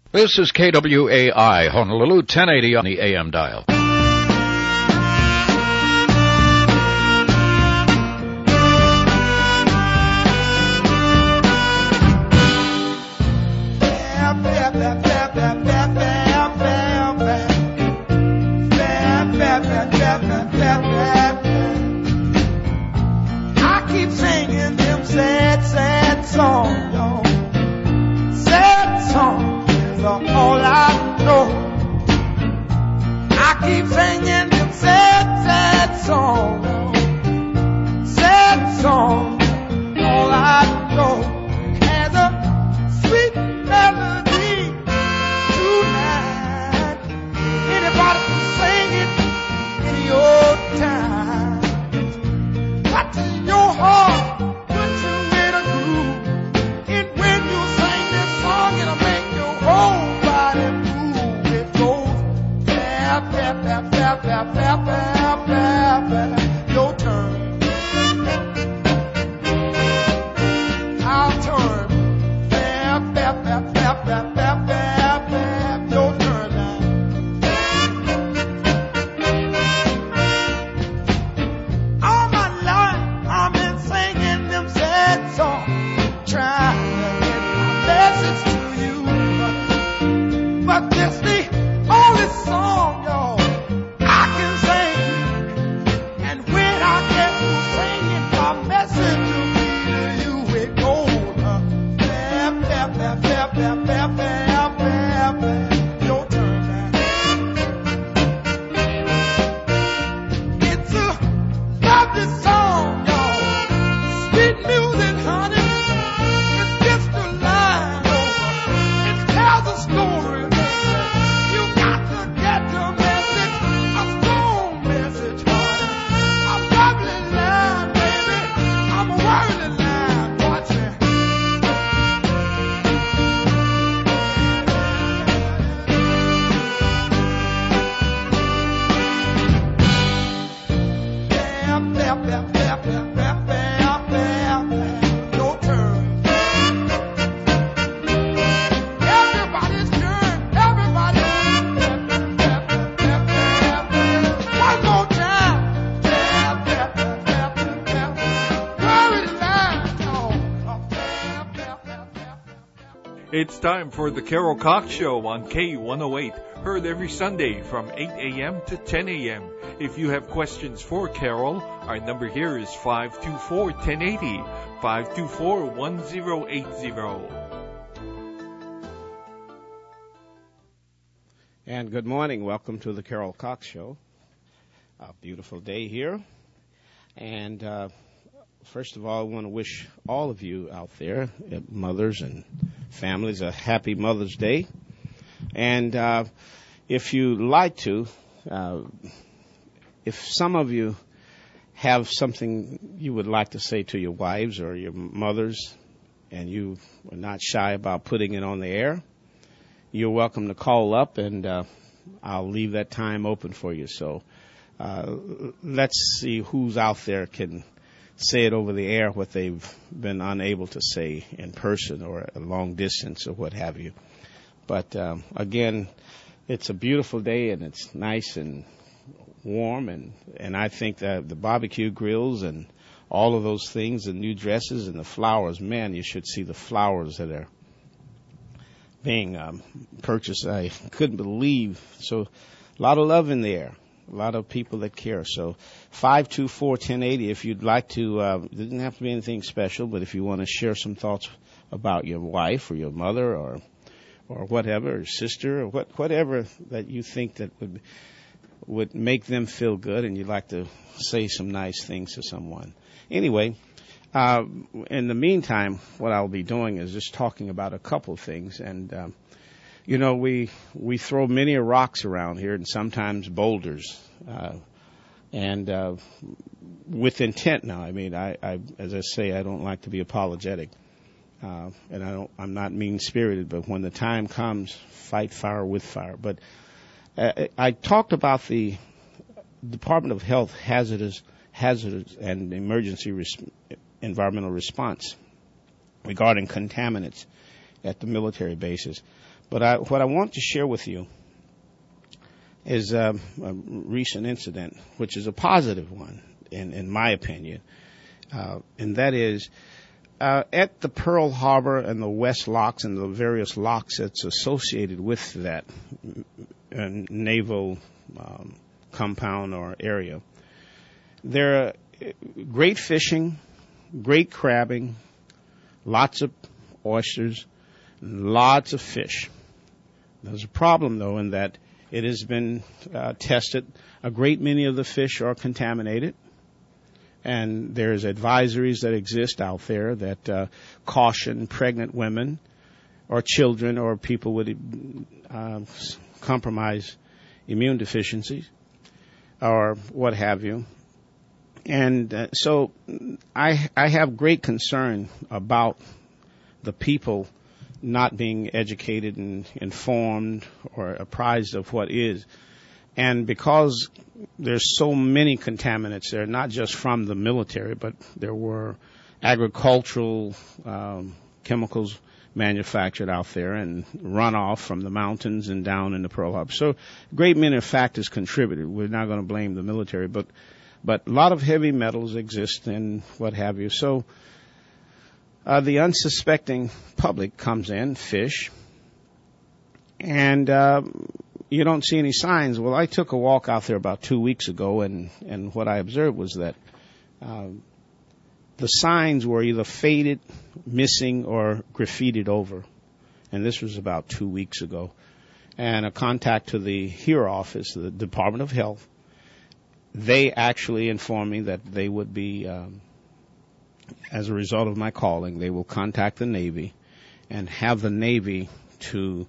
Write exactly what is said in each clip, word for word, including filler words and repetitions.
This is K W A I, Honolulu, ten eighty on the A M dial. I keep singing them sad, sad songs, y'all. Sad songs is all I know. I keep singing them sad, sad songs, y'all. Sad songs, all I know. As a sweet melody tonight. Anybody can sing it in your time. What in your heart puts you in a groove? And when you sing this song, it'll make your whole body move. It goes bap, bap, bap, bap, bap, bap, bap, bap, bap. Your turn. I'll turn. Bap, bap, bap, bap, bap, bap, bap, bap. Your turn now. All my life I've been singing them sad songs, trying to get my message to you. But, but this the only song, y'all, I can sing. And when I get to singing, my message will be to you. It goes uh, bap, bap, bap, bap, bap, bap, bap, bap, bap. Your turn now. It's a lovely song, y'all. Sweet music, honey. It's just a line over. It tells a story. You got to get the message, a strong message, honey. A lovely line, baby. I'm a worthy line. Watch it. Bap, bap, bap, bap, bap, bap, bap, bap. Your turn. Everybody's turn. Everybody. Bap, bap, bap, bap, bap. One more time. Bap, bap, bap, bap, bap, bap. Worry the line. Oh, oh, bap, bap, bap, bap, bap. It's time for the Carol Cox Show on K one oh eight, heard every Sunday from eight a.m. to ten a.m. If you have questions for Carol, our number here is five two four, one oh eight oh, five two four, one oh eight oh. And good morning. Welcome to the Carol Cox Show. A beautiful day here. And uh, first of all, I want to wish all of you out there, uh, mothers and families, a happy Mother's Day. And uh, if you like to, uh, if some of you have something you would like to say to your wives or your mothers, and you are not shy about putting it on the air, you're welcome to call up, and uh, I'll leave that time open for you. So uh, let's see who's out there can say it over the air, what they've been unable to say in person or a long distance or what have you. But um, again, it's a beautiful day, and it's nice and warm, and, and I think that the barbecue grills and all of those things, the new dresses and the flowers, man, you should see the flowers that are being um, purchased. I couldn't believe. So a lot of love in the air, a lot of people that care. So five two four, one oh eight oh, if you'd like to, uh, it doesn't have to be anything special, but if you want to share some thoughts about your wife or your mother or or whatever, or sister, or what, whatever that you think that would would make them feel good, and you'd like to say some nice things to someone. Anyway, uh, in the meantime, what I'll be doing is just talking about a couple of things. And, um, you know, we we throw many rocks around here, and sometimes boulders, uh, and uh, with intent now. I mean, I, I, as I say, I don't like to be apologetic. Uh, and I don't, I'm not mean-spirited, but when the time comes, fight fire with fire. But uh, I talked about the Department of Health hazardous, hazardous and emergency res- environmental response regarding contaminants at the military bases. But I, what I want to share with you is uh, a recent incident, which is a positive one, in, in my opinion, uh, and that is uh, at the Pearl Harbor and the West Locks and the various locks that's associated with that uh, naval um, compound or area. There are great fishing, great crabbing, lots of oysters, lots of fish. There's a problem, though, in that it has been uh, tested. A great many of the fish are contaminated, and there's advisories that exist out there that uh, caution pregnant women or children or people with uh, compromised immune deficiencies or what have you. And uh, so I I have great concern about the people not being educated and informed or apprised of what is. And because there's so many contaminants there, not just from the military, but there were agricultural um, chemicals manufactured out there and runoff from the mountains and down in the Pearl Harbor. So a great many factors contributed. We're not going to blame the military, but but a lot of heavy metals exist and what have you. So Uh, the unsuspecting public comes in, fish, and uh, you don't see any signs. Well, I took a walk out there about two weeks ago, and, and what I observed was that uh, the signs were either faded, missing, or graffitied over. And this was about two weeks ago. And a contact to the H E R office, the Department of Health, they actually informed me that they would be... Um, as a result of my calling, they will contact the Navy and have the Navy to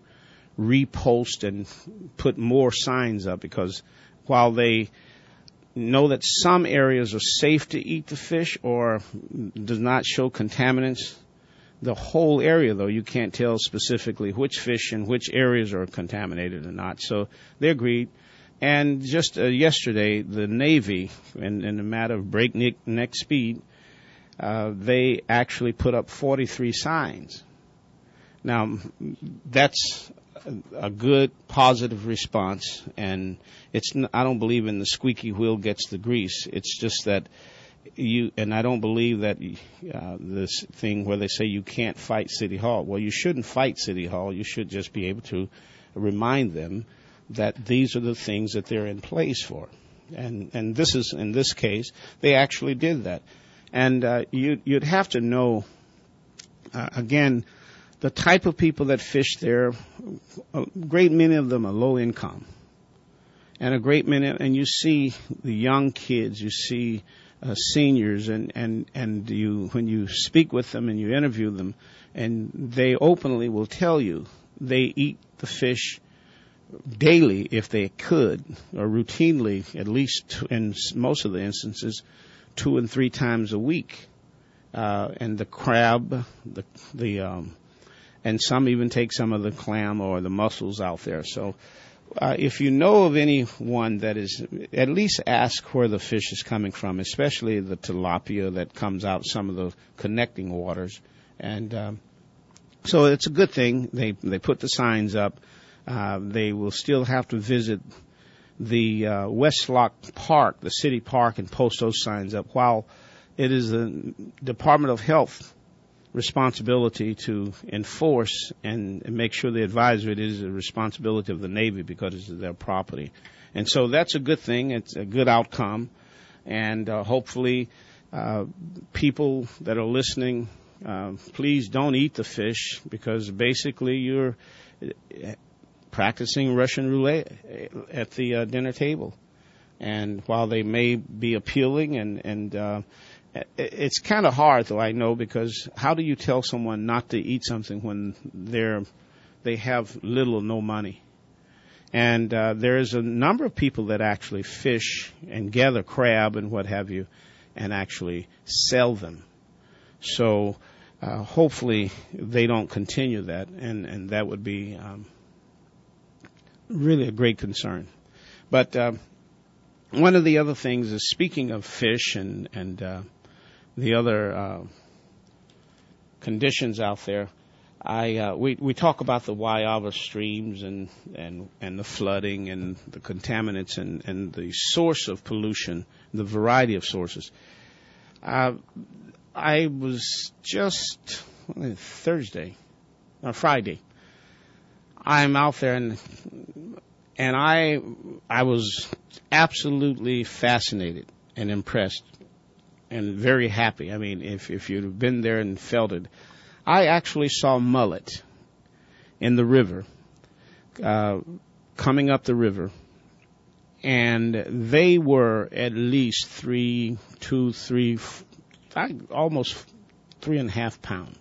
repost and put more signs up, because while they know that some areas are safe to eat the fish or does not show contaminants, the whole area, though, you can't tell specifically which fish and which areas are contaminated or not. So they agreed. And just uh, yesterday, the Navy, in, in a matter of breakneck speed, Uh, they actually put up forty-three signs. Now, that's a, a good, positive response, and it's. N- I don't believe in the squeaky wheel gets the grease. It's just that you, and I don't believe that uh, this thing where they say you can't fight City Hall. Well, you shouldn't fight City Hall. You should just be able to remind them that these are the things that they're in place for. And and this is, in this case, they actually did that. And uh, you, you'd have to know, uh, again, the type of people that fish there. A great many of them are low income, and a great many. And you see the young kids, you see uh, seniors, and and and you when you speak with them and you interview them, and they openly will tell you they eat the fish daily if they could, or routinely, at least in most of the instances, two and three times a week, uh, and the crab, the the, um, and some even take some of the clam or the mussels out there. So, uh, if you know of anyone that is, at least ask where the fish is coming from, especially the tilapia that comes out some of the connecting waters. And um, so it's a good thing they they put the signs up. Uh, they will still have to visit the uh, West Lock Park, the city park, and post those signs up, while it is the Department of Health responsibility to enforce and, and make sure the advisory, it is a responsibility of the Navy because it's their property. And so that's a good thing. It's a good outcome. And uh, hopefully uh, people that are listening, uh, please don't eat the fish, because basically you're practicing Russian roulette at the uh, dinner table. And while they may be appealing, and, and uh, it's kind of hard, though, I know, because how do you tell someone not to eat something when they're they have little or no money? And uh, there's a number of people that actually fish and gather crab and what have you, and actually sell them. So uh, hopefully they don't continue that, and, and that would be um, really a great concern. But uh, one of the other things is, speaking of fish and, and uh, the other uh, conditions out there, I uh, we we talk about the Waiava streams and and and the flooding and the contaminants and and the source of pollution, the variety of sources. Uh, I was just uh, Thursday, or Friday. I'm out there and and I I was absolutely fascinated and impressed and very happy. I mean, if if you'd been there and felt it. I actually saw mullet in the river, uh, coming up the river, and they were at least three, two, three, I, almost three and a half pounds.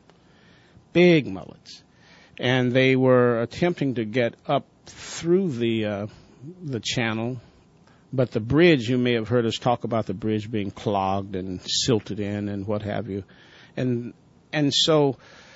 Big mullets. And they were attempting to get up through the, uh, the channel, but the bridge, you may have heard us talk about the bridge being clogged and silted in and what have you. And And so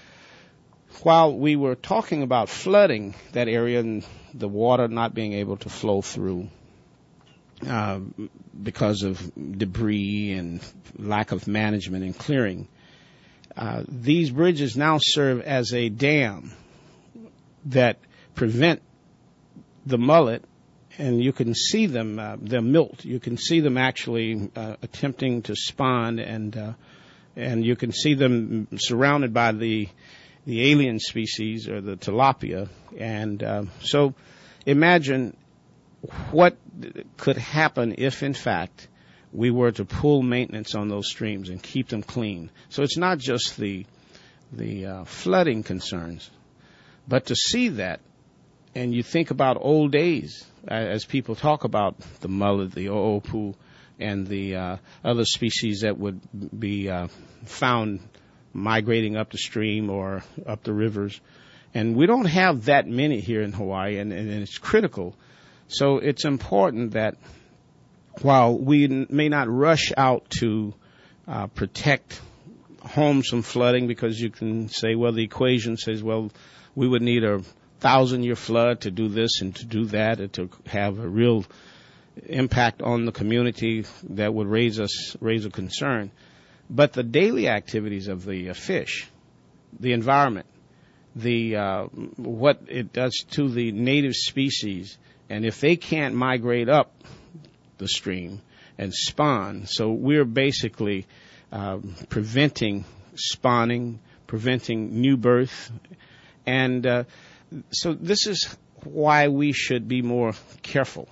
while we were talking about flooding that area and the water not being able to flow through uh, because of debris and lack of management and clearing, uh, these bridges now serve as a dam that prevent the mullet, and you can see them, uh, they're milt. You can see them actually uh, attempting to spawn and uh, And you can see them surrounded by the the alien species or the tilapia. And uh, so imagine what could happen if, in fact, we were to pull maintenance on those streams and keep them clean. So it's not just the the uh, flooding concerns, but to see that, and you think about old days, as people talk about the mullet, the oopu, and the uh, other species that would be uh, found migrating up the stream or up the rivers. And we don't have that many here in Hawaii, and, and it's critical. So it's important that while we n- may not rush out to uh, protect homes from flooding, because you can say, well, the equation says, well, we would need a thousand-year flood to do this and to do that, and to have a real impact on the community that would raise us raise a concern. But the daily activities of the uh, fish, the environment, the uh, what it does to the native species, and if they can't migrate up the stream and spawn, so we're basically uh, preventing spawning, preventing new birth, and uh, so this is why we should be more careful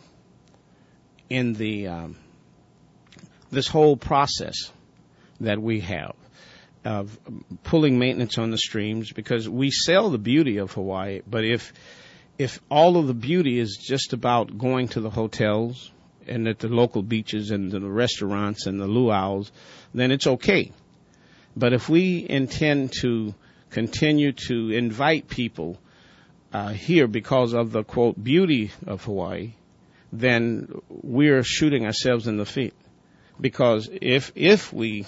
in the um, this whole process that we have of pulling maintenance on the streams, because we sell the beauty of Hawaii, but if if all of the beauty is just about going to the hotels and at the local beaches and the restaurants and the luau's, then it's okay. But if we intend to continue to invite people uh, here because of the, quote, beauty of Hawaii, then we're shooting ourselves in the feet. Because if if we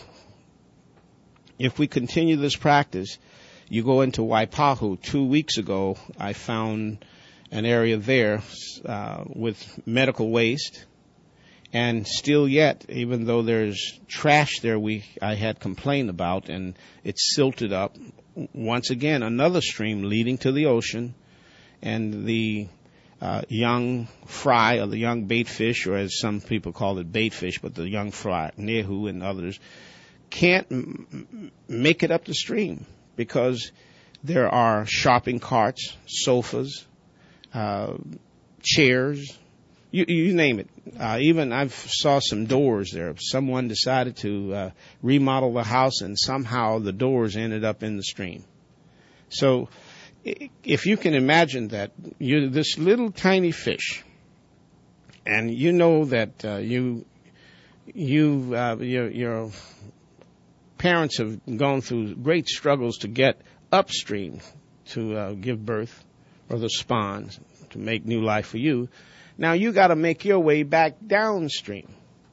if we continue this practice, you go into Waipahu. Two weeks ago, I found an area there uh, with medical waste, and still yet, even though there's trash there, we I had complained about, and it's silted up. Once again, another stream leading to the ocean, and the Uh, young fry, or the young bait fish, or as some people call it, bait fish, but the young fry, nehu and others, can't m- make it up the stream because there are shopping carts, sofas, uh, chairs, you, you name it. Uh, even I saw some doors there. Someone decided to uh, remodel the house, and somehow the doors ended up in the stream. So if you can imagine that you're this little tiny fish, and you know that uh, you you uh, your, your parents have gone through great struggles to get upstream to uh, give birth, or the spawns to make new life for you. Now you got to make your way back downstream,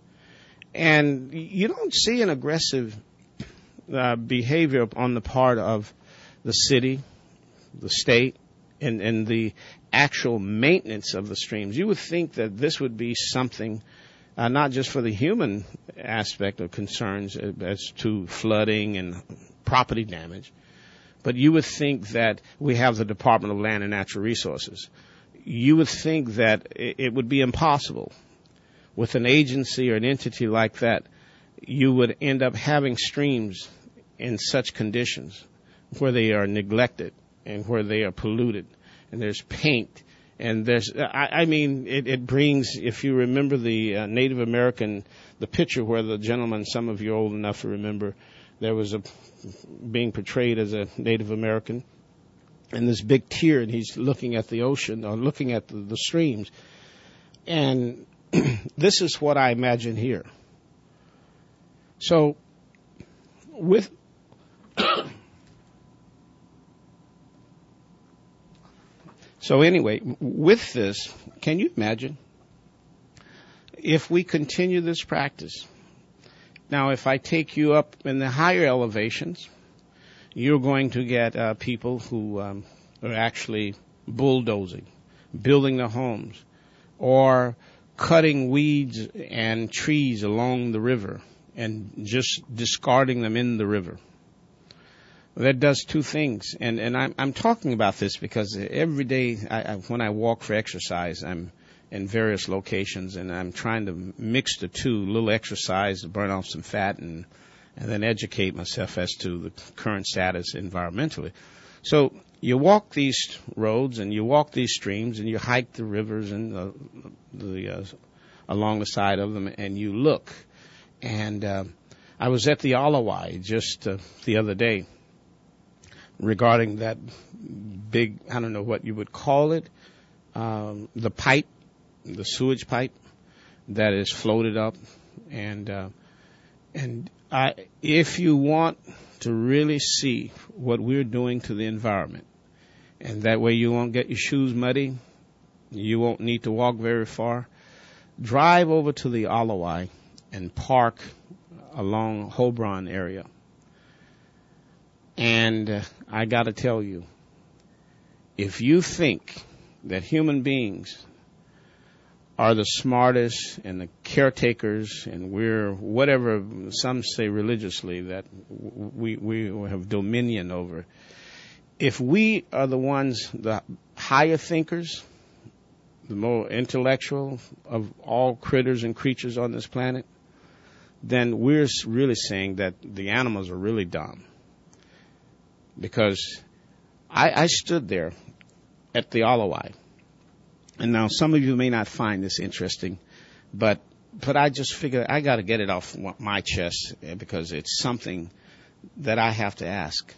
and you don't see an aggressive uh, behavior on the part of the city, the state, and, and the actual maintenance of the streams. You would think that this would be something uh, not just for the human aspect of concerns as to flooding and property damage, But you would think that we have the Department of Land and Natural Resources. You would think that it would be impossible with an agency or an entity like that. You would end up having streams in such conditions where they are neglected and where they are polluted and there's paint and there's, I, I mean, it, it brings, if you remember the uh, Native American, the picture where the gentleman, some of you are old enough to remember, there was a being portrayed as a Native American and this big tear, and he's looking at the ocean or looking at the, the streams. And this is what I imagine here. So, with so anyway, with this, can you imagine if we continue this practice? Now, if I take you up in the higher elevations, you're going to get uh, people who um, are actually bulldozing, building their homes, or cutting weeds and trees along the river and just discarding them in the river. That does two things, and and I'm I'm talking about this because every day I, I, when I walk for exercise, I'm in various locations, and I'm trying to mix the two, a little exercise to burn off some fat, and and then educate myself as to the current status environmentally. So you walk these roads, and you walk these streams, and you hike the rivers and the, the uh, along the side of them, and you look. And uh, I was at the Alawai just uh, the other day regarding that big, I don't know what you would call it, um, the pipe, the sewage pipe that is floated up. And uh, and I, if you want to really see what we're doing to the environment, and that way you won't get your shoes muddy, you won't need to walk very far, drive over to the Alawai and park along Hobron area. And uh, I got to tell you, if you think that human beings are the smartest and the caretakers, and we're whatever some say religiously that we we have dominion over, if we are the ones, the higher thinkers, the more intellectual of all critters and creatures on this planet, then we're really saying that the animals are really dumb. Because I, I stood there at the Alawai, and now some of you may not find this interesting, but but I just figured I got to get it off my chest because it's something that I have to ask.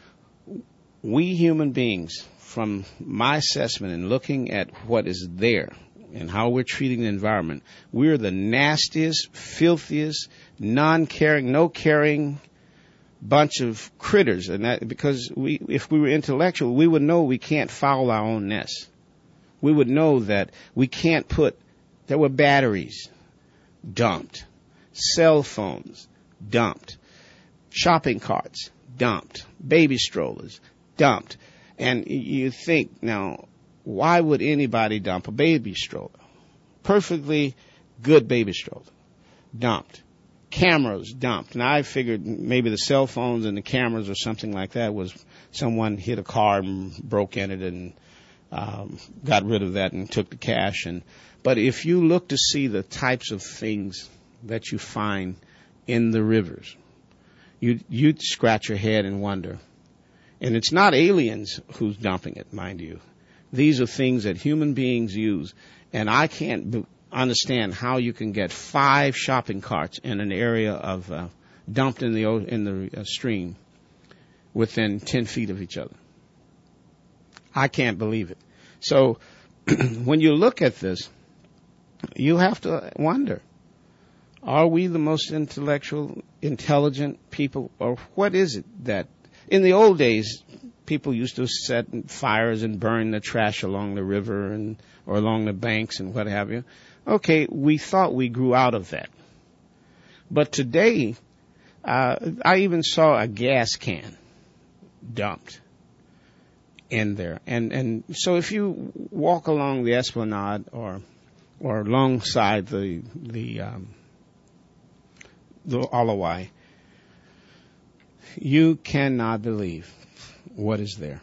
We human beings, from my assessment and looking at what is there and how we're treating the environment, we're the nastiest, filthiest, non-caring, no-caring bunch of critters. And that because we, if we were intellectual, we would know we can't foul our own nest. We would know that we can't put, there were batteries dumped, cell phones dumped, shopping carts dumped, baby strollers dumped. And you think, now, why would anybody dump a baby stroller? Perfectly good baby stroller. Dumped. Cameras dumped. Now, I figured maybe the cell phones and the cameras or something like that was someone hit a car and broke in it and um, got rid of that and took the cash. And but if you look to see the types of things that you find in the rivers, you you'd scratch your head and wonder. And it's not aliens who's dumping it, mind you. These are things that human beings use. And I can't b- understand how you can get five shopping carts in an area of uh, dumped in the in the uh, stream within ten feet of each other. I can't believe it. So when you look at this, you have to wonder, are we the most intellectual, intelligent people, or what is it that, in the old days, people used to set fires and burn the trash along the river and or along the banks and what have you. Okay, we thought we grew out of that. But today, uh, I even saw a gas can dumped in there. And and so if you walk along the Esplanade or or alongside the the um, the Alawai, you cannot believe what is there.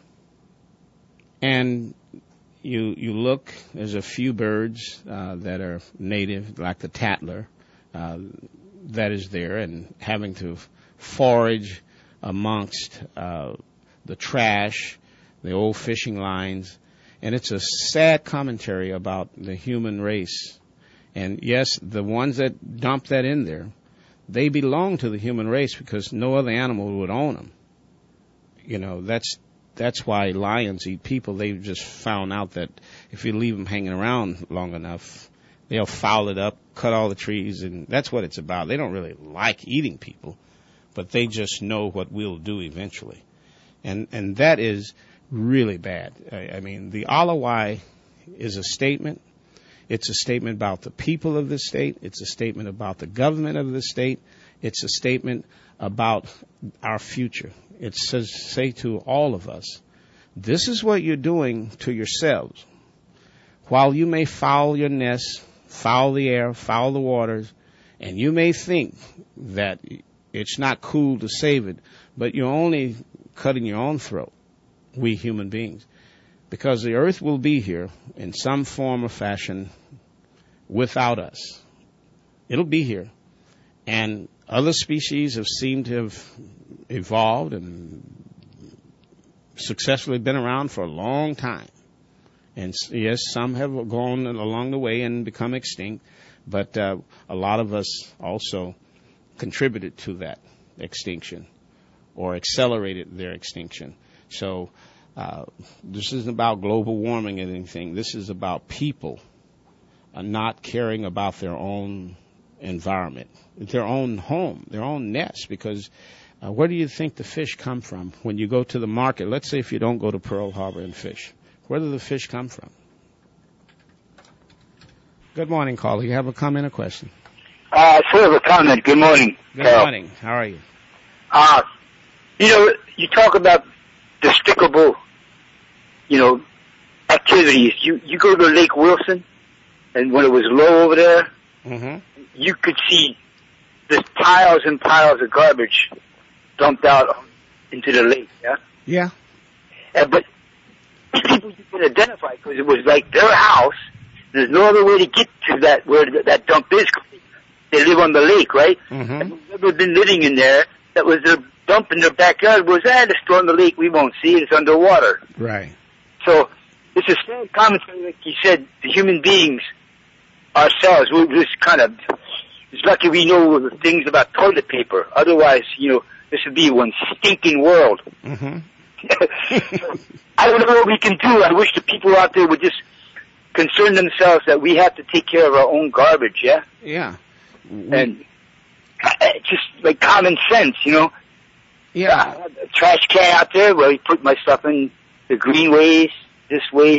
And you you look, there's a few birds uh, that are native, like the tattler, uh, that is there, and having to forage amongst uh, the trash, the old fishing lines, and it's a sad commentary about the human race. And yes, the ones that dump that in there, they belong to the human race because no other animal would own them. You know, that's that's why lions eat people. They've just found out that if you leave them hanging around long enough, they'll foul it up, cut all the trees, and that's what it's about. They don't really like eating people, but they just know what we'll do eventually. And and that is really bad. I, I mean, the Alawai is a statement. It's a statement about the people of the state. It's a statement about the government of the state. It's a statement about our future. It says, say to all of us, this is what you're doing to yourselves. While you may foul your nests, foul the air, foul the waters, and you may think that it's not cool to save it, but you're only cutting your own throat, we human beings. Because the earth will be here in some form or fashion without us. It'll be here. And other species have seemed to have evolved and successfully been around for a long time. And yes, some have gone along the way and become extinct, but uh, a lot of us also contributed to that extinction or accelerated their extinction. So uh, this isn't about global warming or anything. This is about people uh, not caring about their own environment, their own home, their own nest, because uh, where do you think the fish come from when you go to the market? Let's say if you don't go to Pearl Harbor and fish. Where do the fish come from? Good morning, caller. You have a comment or question? Uh, sort of a comment. Good morning. Good Carol. morning. How are you? Uh, you know, you talk about despicable, you know, activities. You you go to Lake Wilson, and when it was low over there, Mm-hmm. you could see just piles and piles of garbage dumped out into the lake. Yeah. Yeah. Uh, but people you can identify because it was like their house. There's no other way to get to that where th- that dump is. They live on the lake, right? Mm-hmm. And whoever been living in there, that was their dump in their backyard was, ah, it's still in the lake. We won't see it. It's underwater. Right. So it's a sad commentary, like you said, the human beings ourselves, we're just kind of, it's lucky we know the things about toilet paper. Otherwise, you know, this would be one stinking world. Mm-hmm. I don't know what we can do. I wish the people out there would just concern themselves that we have to take care of our own garbage, yeah? Yeah. And uh, just like common sense, you know? Yeah. Uh, a trash can out there where we put my stuff in the green waste, this waste.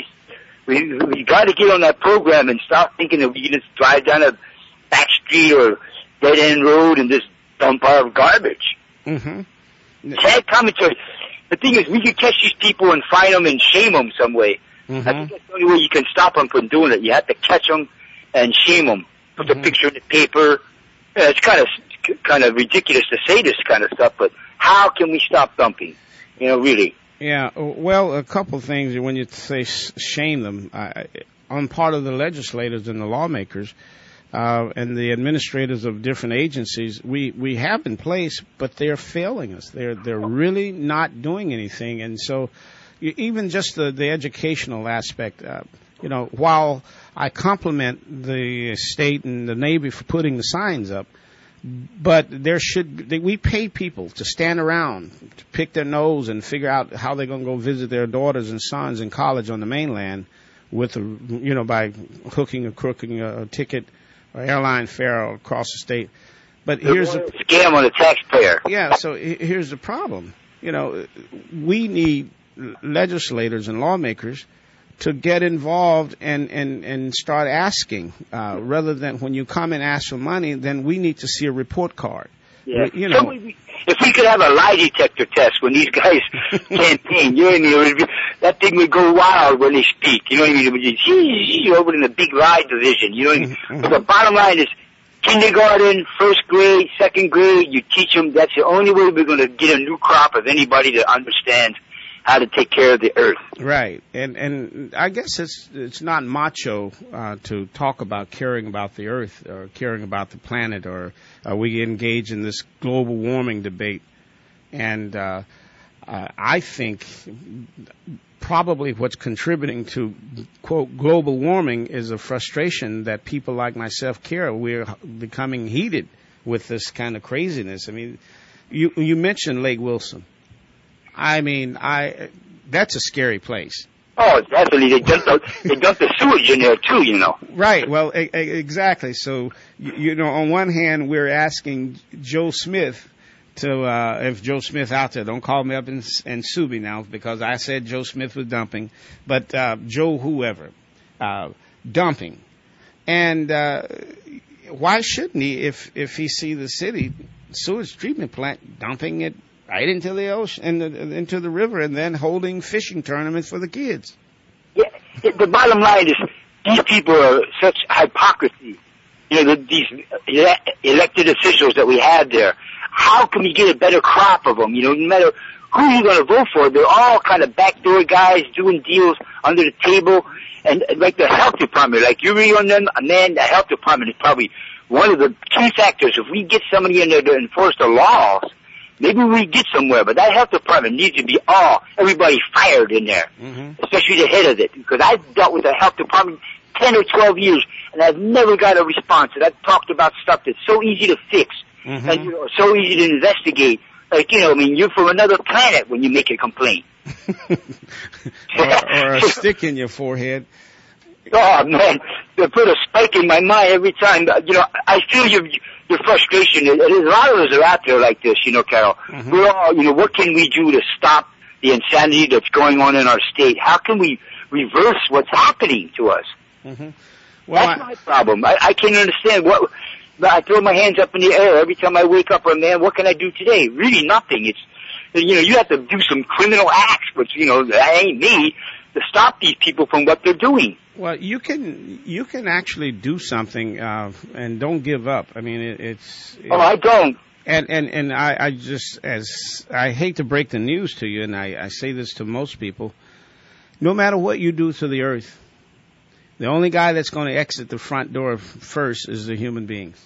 We we got to get on that program and stop thinking that we can just drive down a back street or dead end road and just dump our garbage. Mm-hmm. Sad commentary. The thing is, we could catch these people and find them and shame them some way. Mm-hmm. I think that's the only way you can stop them from doing it. You have to catch them and shame them. Put Mm-hmm. the picture in the paper. Yeah, it's kind of kind of ridiculous to say this kind of stuff, but how can we stop dumping? You know, really. Yeah, well, a couple of things. When you say shame them, uh, on part of the legislators and the lawmakers uh, and the administrators of different agencies, we, we have in place, but they're failing us. They're they're really not doing anything, and so you, even just the, the educational aspect. Uh, you know, while I compliment the state and the Navy for putting the signs up, but there should they, we pay people to stand around, to pick their nose and figure out how they're going to go visit their daughters and sons in college on the mainland with, a, you know, by hooking or crooking a, a ticket or airline fare across the state. But here's a scam on the taxpayer. Yeah, so here's the problem. You know, we need legislators and lawmakers to get involved and, and, and start asking, uh, rather than when you come and ask for money, then we need to see a report card. Yeah. You know. So we, if we could have a lie detector test when these guys campaign, you know what I mean? It would be, that thing would go wild when they speak. You know what I mean? It would just, you over in the big lie division. You know what I mean? Mm-hmm. But the bottom line is, kindergarten, first grade, second grade, you teach them. That's the only way we're going to get a new crop of anybody that understands how to take care of the earth. Right, and and I guess it's it's not macho uh, to talk about caring about the earth or caring about the planet, or uh, we engage in this global warming debate, and uh, uh, I think probably what's contributing to quote global warming is a frustration that people like myself care. We're becoming heated with this kind of craziness. I mean, you you mentioned Lake Wilson. I mean, I that's a scary place. Oh, definitely. They dumped the, they dumped the sewage in there too, you know. Right. Well, e- e- exactly. So, you, you know, on one hand, we're asking Joe Smith to, uh, if Joe Smith out there, don't call me up and, and sue me now because I said Joe Smith was dumping, but uh, Joe whoever, uh, dumping. And uh, why shouldn't he, if if he see the city sewage treatment plant dumping it right into the ocean, in the, into the river, and then holding fishing tournaments for the kids? Yeah, the bottom line is these people are such hypocrisy. You know, the, these ele- elected officials that we have there. How can we get a better crop of them? You know, no matter who you're going to vote for, they're all kind of backdoor guys doing deals under the table. And like the health department, like you read on them, man, the health department is probably one of the key factors. If we get somebody in there to enforce the laws, maybe we get somewhere, but that health department needs to be all, everybody fired in there, mm-hmm. especially the head of it. Because I've dealt with the health department ten or twelve years, and I've never got a response. And I've talked about stuff that's so easy to fix, mm-hmm. and you know, so easy to investigate. Like, you know, I mean, you're from another planet when you make a complaint. or, or a stick in your forehead. Oh, man, they put a spike in my mind every time. You know, I feel your your frustration. And a lot of us are out there like this, you know, Carol. Mm-hmm. We're all, you know, what can we do to stop the insanity that's going on in our state? How can we reverse what's happening to us? Mm-hmm. Well, That's I, my problem. I, I can't understand what. I throw my hands up in the air every time I wake up. And man, what can I do today? Really, nothing. It's, you know, you have to do some criminal acts, which, you know, that ain't me, to stop these people from what they're doing. Well, you can you can actually do something, uh, and don't give up. I mean, it, it's. It, oh, I don't. And and and I, I just as I hate to break the news to you, and I, I say this to most people. No matter what you do to the earth, the only guy that's going to exit the front door first is the human beings.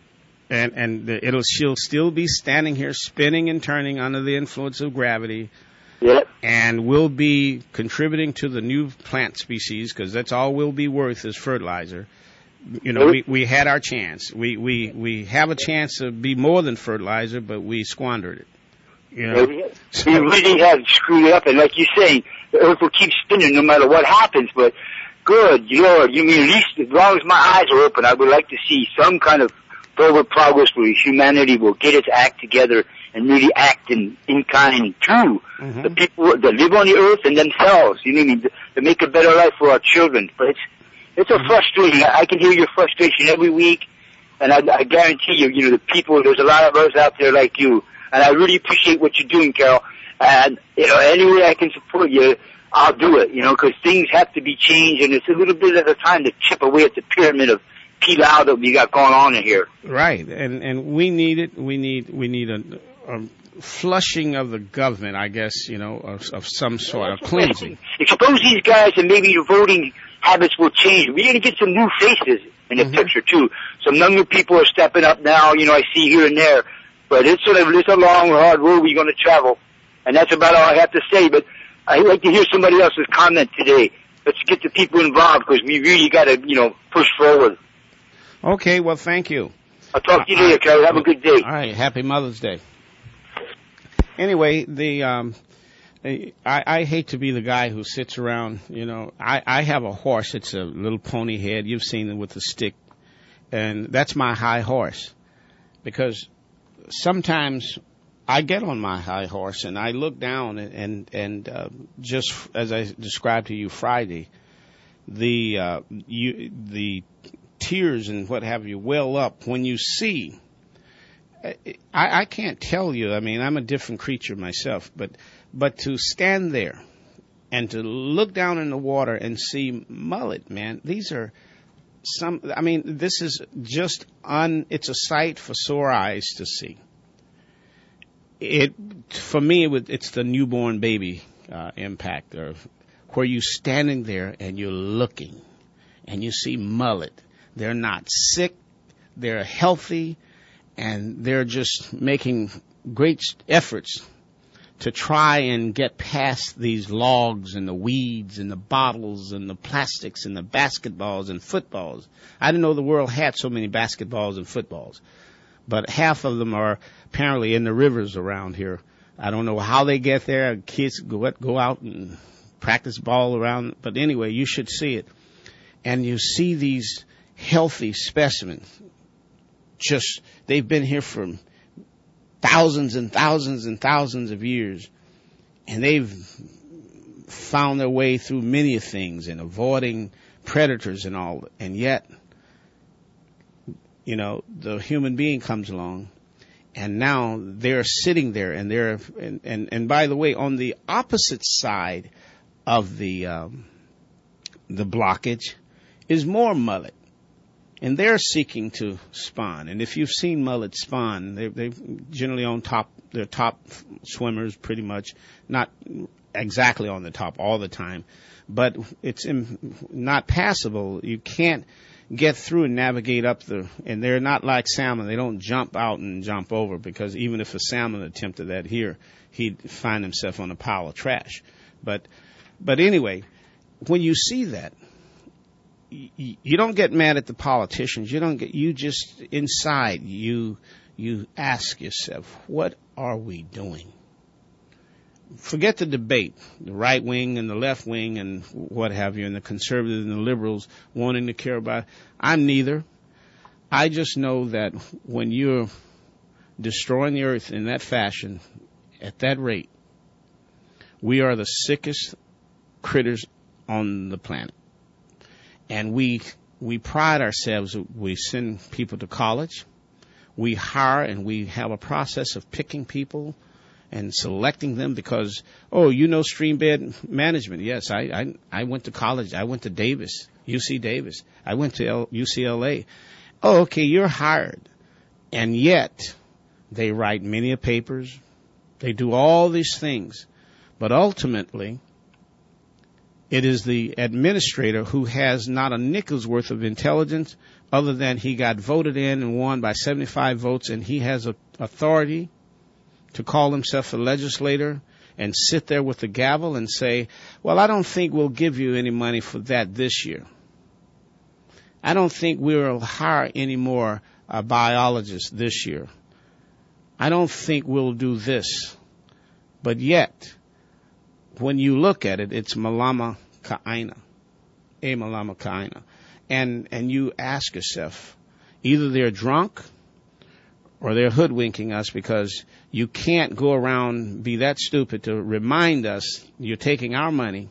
And and the, it'll she'll still be standing here spinning and turning under the influence of gravity. Yep. And we'll be contributing to the new plant species because that's all we'll be worth is fertilizer. You know, we, we had our chance. We, we, we have a chance to be more than fertilizer, but we squandered it. You know? We really have screwed it up. And like you say, the earth will keep spinning no matter what happens. But good, Lord, you mean at least as long as my eyes are open, I would like to see some kind of forward progress where humanity will get its act together and really act in, in kind to mm-hmm. the people that live on the earth and themselves, you know what I mean, to, to make a better life for our children. But it's, it's a frustrating, I can hear your frustration every week, and I, I guarantee you, you know, the people, there's a lot of us out there like you, and I really appreciate what you're doing, Carol, and, you know, any way I can support you, I'll do it, you know, because things have to be changed, and it's a little bit at a time to chip away at the pyramid of Pilau that we got going on in here. Right, and and we need it. We need we need a, a flushing of the government, I guess, you know, of, of some sort of cleansing. Expose these guys, and maybe your voting habits will change. We're going to get some new faces in the mm-hmm. picture too. Some younger people are stepping up now. You know, I see here and there, but it's sort of it's a long, hard road we're going to travel, and that's about all I have to say. But I'd like to hear somebody else's comment today. Let's get the people involved because we really got to, you know, push forward. Okay, well, thank you. I'll talk to you later, Carol. Have a good day. All right, happy Mother's Day. Anyway, the um, I, I hate to be the guy who sits around, you know. I, I have a horse. It's a little pony head. You've seen it with a stick. And that's my high horse. Because sometimes I get on my high horse and I look down and, and, and uh, just as I described to you Friday, the uh, you, the tears and what have you well up when you see. I, I can't tell you. I mean, I'm a different creature myself, but but to stand there and to look down in the water and see mullet, man, these are some. I mean, this is just un. It's a sight for sore eyes to see. It for me, it would, it's the newborn baby uh, impact, or where you standing there and you're looking and you see mullet. They're not sick, they're healthy, and they're just making great efforts to try and get past these logs and the weeds and the bottles and the plastics and the basketballs and footballs. I didn't know the world had so many basketballs and footballs, but half of them are apparently in the rivers around here. I don't know how they get there. Kids go, go out and practice ball around, but anyway, you should see it. And you see these healthy specimens. Just, they've been here for thousands and thousands and thousands of years, and they've found their way through many things and avoiding predators and all. And yet, you know, the human being comes along, and now they're sitting there, and they're and and, and by the way, on the opposite side of the um, the blockage is more mullet. And they're seeking to spawn. And if you've seen mullet spawn, they, they're generally on top, they're top swimmers pretty much, not exactly on the top all the time, but it's in, not passable. You can't get through and navigate up the, and they're not like salmon. They don't jump out and jump over, because even if a salmon attempted that here, he'd find himself on a pile of trash. But, but anyway, when you see that, you don't get mad at the politicians. You don't get, you just inside, you, you ask yourself, what are we doing? Forget the debate, the right wing and the left wing and what have you, and the conservatives and the liberals wanting to care about. I'm neither. I just know that when you're destroying the earth in that fashion, at that rate, we are the sickest critters on the planet. And we we pride ourselves. We send people to college. We hire, and we have a process of picking people and selecting them because, oh, you know streambed management. Yes, I, I, I went to college. I went to Davis, U C Davis. I went to L, U C L A. Oh, okay, you're hired. And yet they write many papers. They do all these things. But ultimately, it is the administrator who has not a nickel's worth of intelligence other than he got voted in and won by seventy-five votes, and he has a authority to call himself a legislator and sit there with the gavel and say, well, I don't think we'll give you any money for that this year. I don't think we'll hire any more uh, biologists this year. I don't think we'll do this. But yet, when you look at it, it's Malama Ka'aina, a Malama Ka'aina. And, and you ask yourself, either they're drunk or they're hoodwinking us, because you can't go around, be that stupid to remind us you're taking our money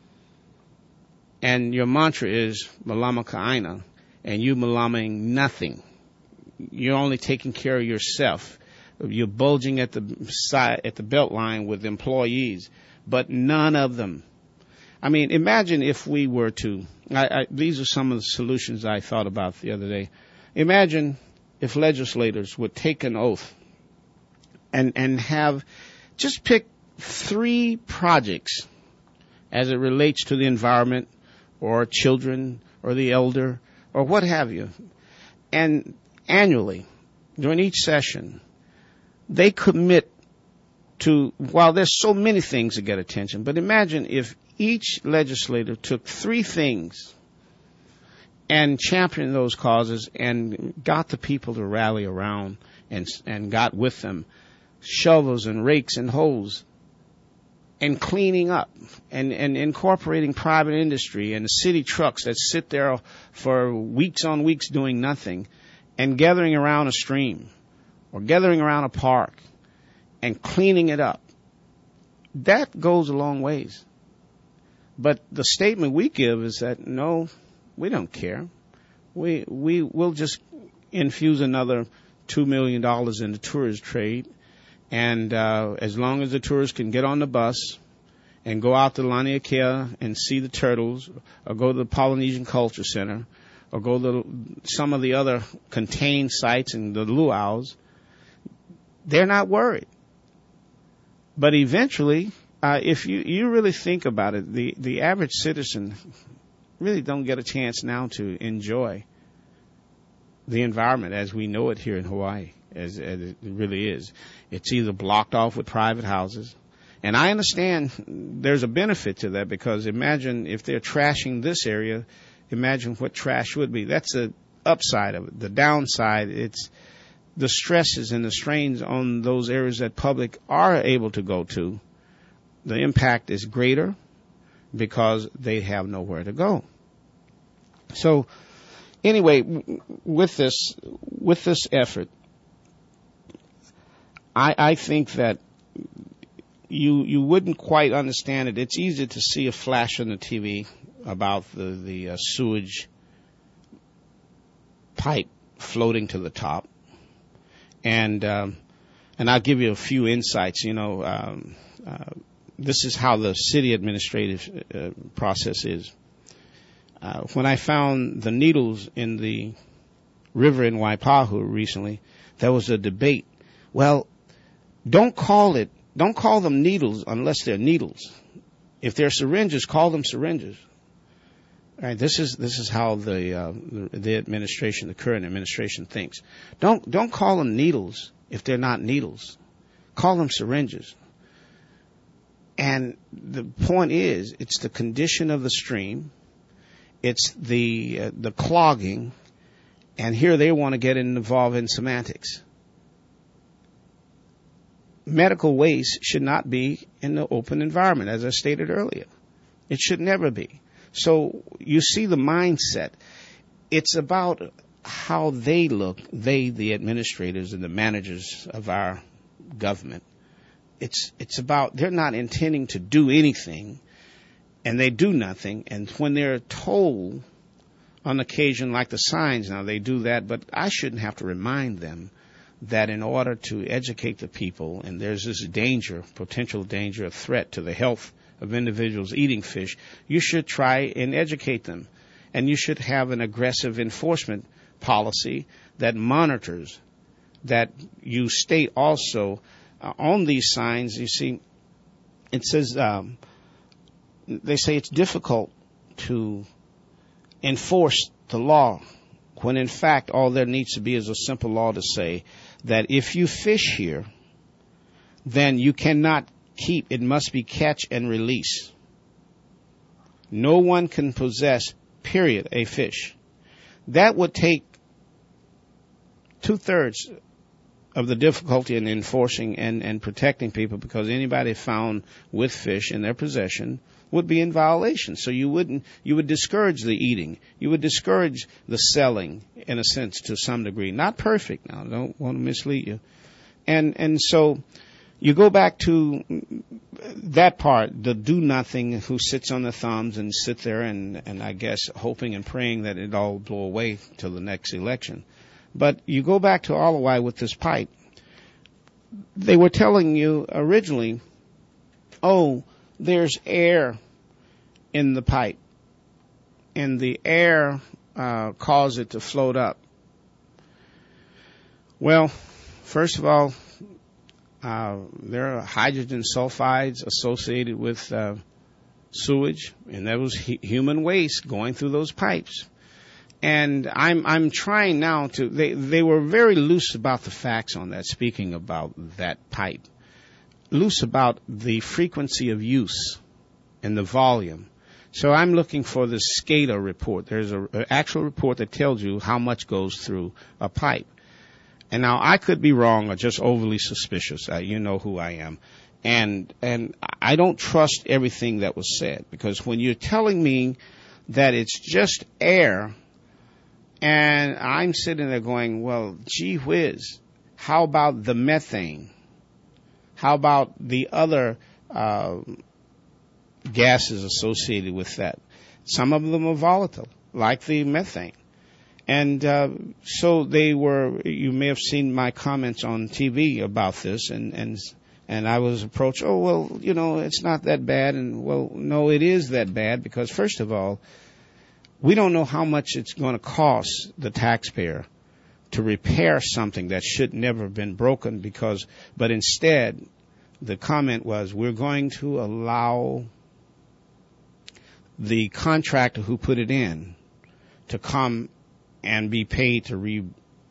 and your mantra is Malama Ka'aina, and you malamaing nothing. You're only taking care of yourself. You're bulging at the side, at the belt line with employees, but none of them. I mean, imagine if we were to, I, I, these are some of the solutions I thought about the other day. Imagine if legislators would take an oath and, and have, just pick three projects as it relates to the environment or children or the elder or what have you. And annually, during each session, they commit to, while there's so many things that get attention, but imagine if each legislator took three things and championed those causes and got the people to rally around and and got with them shovels and rakes and hoes and cleaning up and, and incorporating private industry and the city trucks that sit there for weeks on weeks doing nothing and gathering around a stream or gathering around a park and cleaning it up. That goes a long ways. But the statement we give is that, no, we don't care. We, we will just infuse another two million dollars in the tourist trade. And uh, as long as the tourists can get on the bus and go out to Laniakea and see the turtles, or go to the Polynesian Culture Center, or go to some of the other contained sites and the luau's, they're not worried. But eventually, uh, if you, you really think about it, the, the average citizen really don't get a chance now to enjoy the environment as we know it here in Hawaii, as, as it really is. It's either blocked off with private houses. And I understand there's a benefit to that, because imagine if they're trashing this area, imagine what trash would be. That's the upside of it. The downside, it's the stresses and the strains on those areas that public are able to go to. The impact is greater because they have nowhere to go. So anyway, with this, with this effort, I, I think that you, you wouldn't quite understand it. It's easy to see a flash on the T V about the, the uh, sewage pipe floating to the top. And, um, and I'll give you a few insights. You know, um, uh, this is how the city administrative uh, process is. Uh, when I found the needles in the river in Waipahu recently, there was a debate. Well, don't call it, don't call them needles unless they're needles. If they're syringes, call them syringes. All right, this is this is how the, uh, the the administration, the current administration, thinks. Don't don't call them needles if they're not needles. Call them syringes. And the point is, it's the condition of the stream. It's the uh, the clogging, and here they want to get involved in semantics. Medical waste should not be in the open environment, as I stated earlier. It should never be. So you see the mindset. It's about how they look, they, the administrators and the managers of our government. It's it's about they're not intending to do anything. And they do nothing, and when they're told on occasion, like the signs now, they do that, but I shouldn't have to remind them that in order to educate the people, and there's this danger, potential danger, a threat to the health of individuals eating fish, you should try and educate them. And you should have an aggressive enforcement policy that monitors, that you state also uh, on these signs, you see, it says, um, they say it's difficult to enforce the law, when in fact all there needs to be is a simple law to say that if you fish here, then you cannot keep, it must be catch and release. No one can possess, period, a fish. That would take two-thirds of the difficulty in enforcing and, and protecting people, because anybody found with fish in their possession would be in violation. So you wouldn't, you would discourage the eating. You would discourage the selling, in a sense, to some degree. Not perfect now, don't want to mislead you. And, and so you go back to that part, the do nothing, who sits on the thumbs and sit there and, and I guess hoping and praying that it all blow away till the next election. But you go back to Alawai with this pipe. They were telling you originally, oh, there's air in the pipe, and the air uh, caused it to float up. Well, first of all, uh, there are hydrogen sulfides associated with uh, sewage, and that was hu- human waste going through those pipes. And I'm I'm trying now to. They they were very loose about the facts on that. Speaking about that pipe. Loose about the frequency of use and the volume. So I'm looking for the SCADA report. There's a, an actual report that tells you how much goes through a pipe. And now I could be wrong or just overly suspicious. Uh, you know who I am. And and I don't trust everything that was said, because when you're telling me that it's just air, and I'm sitting there going, well, gee whiz, how about the methane? How about the other uh, gases associated with that? Some of them are volatile, like the methane. And uh, so they were, you may have seen my comments on T V about this, and, and, and I was approached, oh, well, you know, it's not that bad. And, well, no, it is that bad, because, first of all, we don't know how much it's going to cost the taxpayer to repair something that should never have been broken, because, but instead, the comment was, we're going to allow the contractor who put it in to come and be paid to re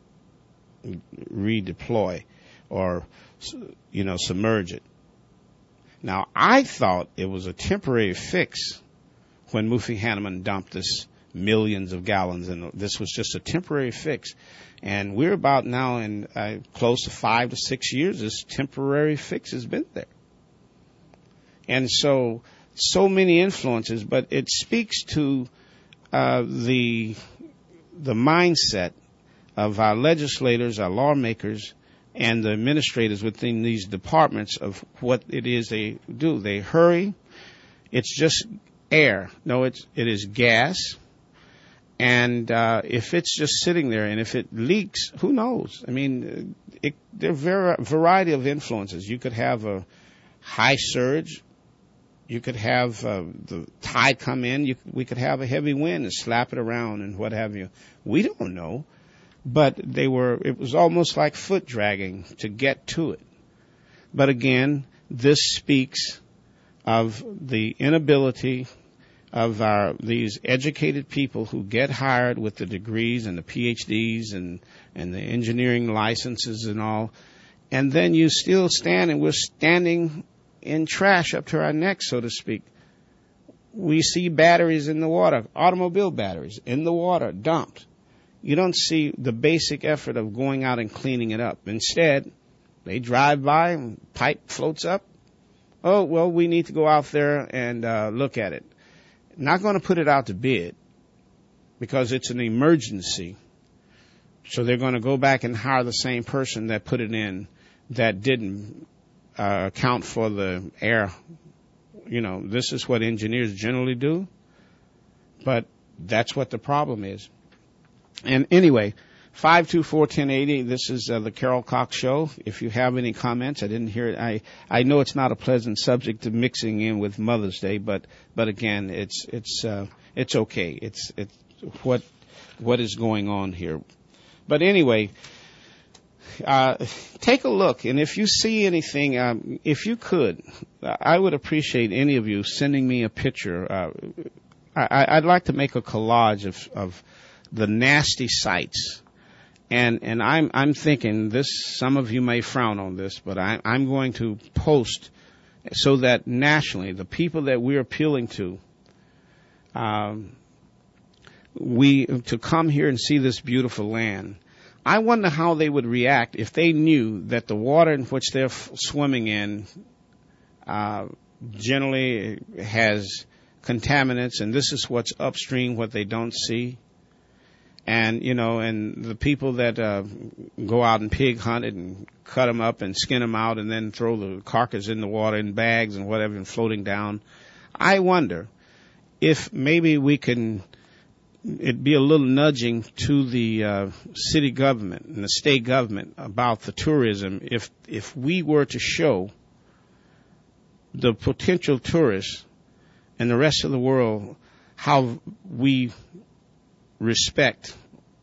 redeploy or, you know, submerge it. Now, I thought it was a temporary fix when Mufi Hanneman dumped this millions of gallons, and this was just a temporary fix. And we're about now in uh, close to five to six years, this temporary fix has been there. And so, so many influences, but it speaks to uh, the the mindset of our legislators, our lawmakers, and the administrators within these departments of what it is they do. They hurry. It's just air. No, it's, it is gas. And uh, if it's just sitting there and if it leaks, who knows? I mean, it, there are a variety of influences. You could have a high surge. You could have uh, the tide come in. You, we could have a heavy wind and slap it around and what have you. We don't know. But they were, it was almost like foot dragging to get to it. But again, this speaks of the inability of our, these educated people who get hired with the degrees and the P H Ds and, and the engineering licenses and all. And then you still stand, and we're standing in trash up to our necks, so to speak. We see batteries in the water, automobile batteries in the water, dumped. You don't see the basic effort of going out and cleaning it up. Instead, they drive by and pipe floats up. Oh, well, we need to go out there and uh, look at it. Not going to put it out to bid because it's an emergency. So they're going to go back and hire the same person that put it in that didn't uh, account for the air. You know, this is what engineers generally do. But that's what the problem is. And anyway, five two four, one oh eight oh, this is uh, the Carol Cox Show. If you have any comments, I didn't hear it. I, I know it's not a pleasant subject to mixing in with Mother's Day, but, but again, it's, it's, uh, it's okay. It's, it's what, what is going on here. But anyway, uh, take a look, and if you see anything, um, if you could, I would appreciate any of you sending me a picture. Uh, I, I'd like to make a collage of, of the nasty sights. And, and I'm, I'm thinking this, some of you may frown on this, but I, I'm going to post so that nationally, the people that we're appealing to, um, we, to come here and see this beautiful land. I wonder how they would react if they knew that the water in which they're f- swimming in, uh, generally has contaminants, and this is what's upstream, what they don't see. And, you know, and the people that uh, go out and pig hunt it and cut them up and skin them out and then throw the carcass in the water in bags and whatever and floating down. I wonder if maybe we can, it'd be a little nudging to the uh, city government and the state government about the tourism if, if we were to show the potential tourists and the rest of the world how we respect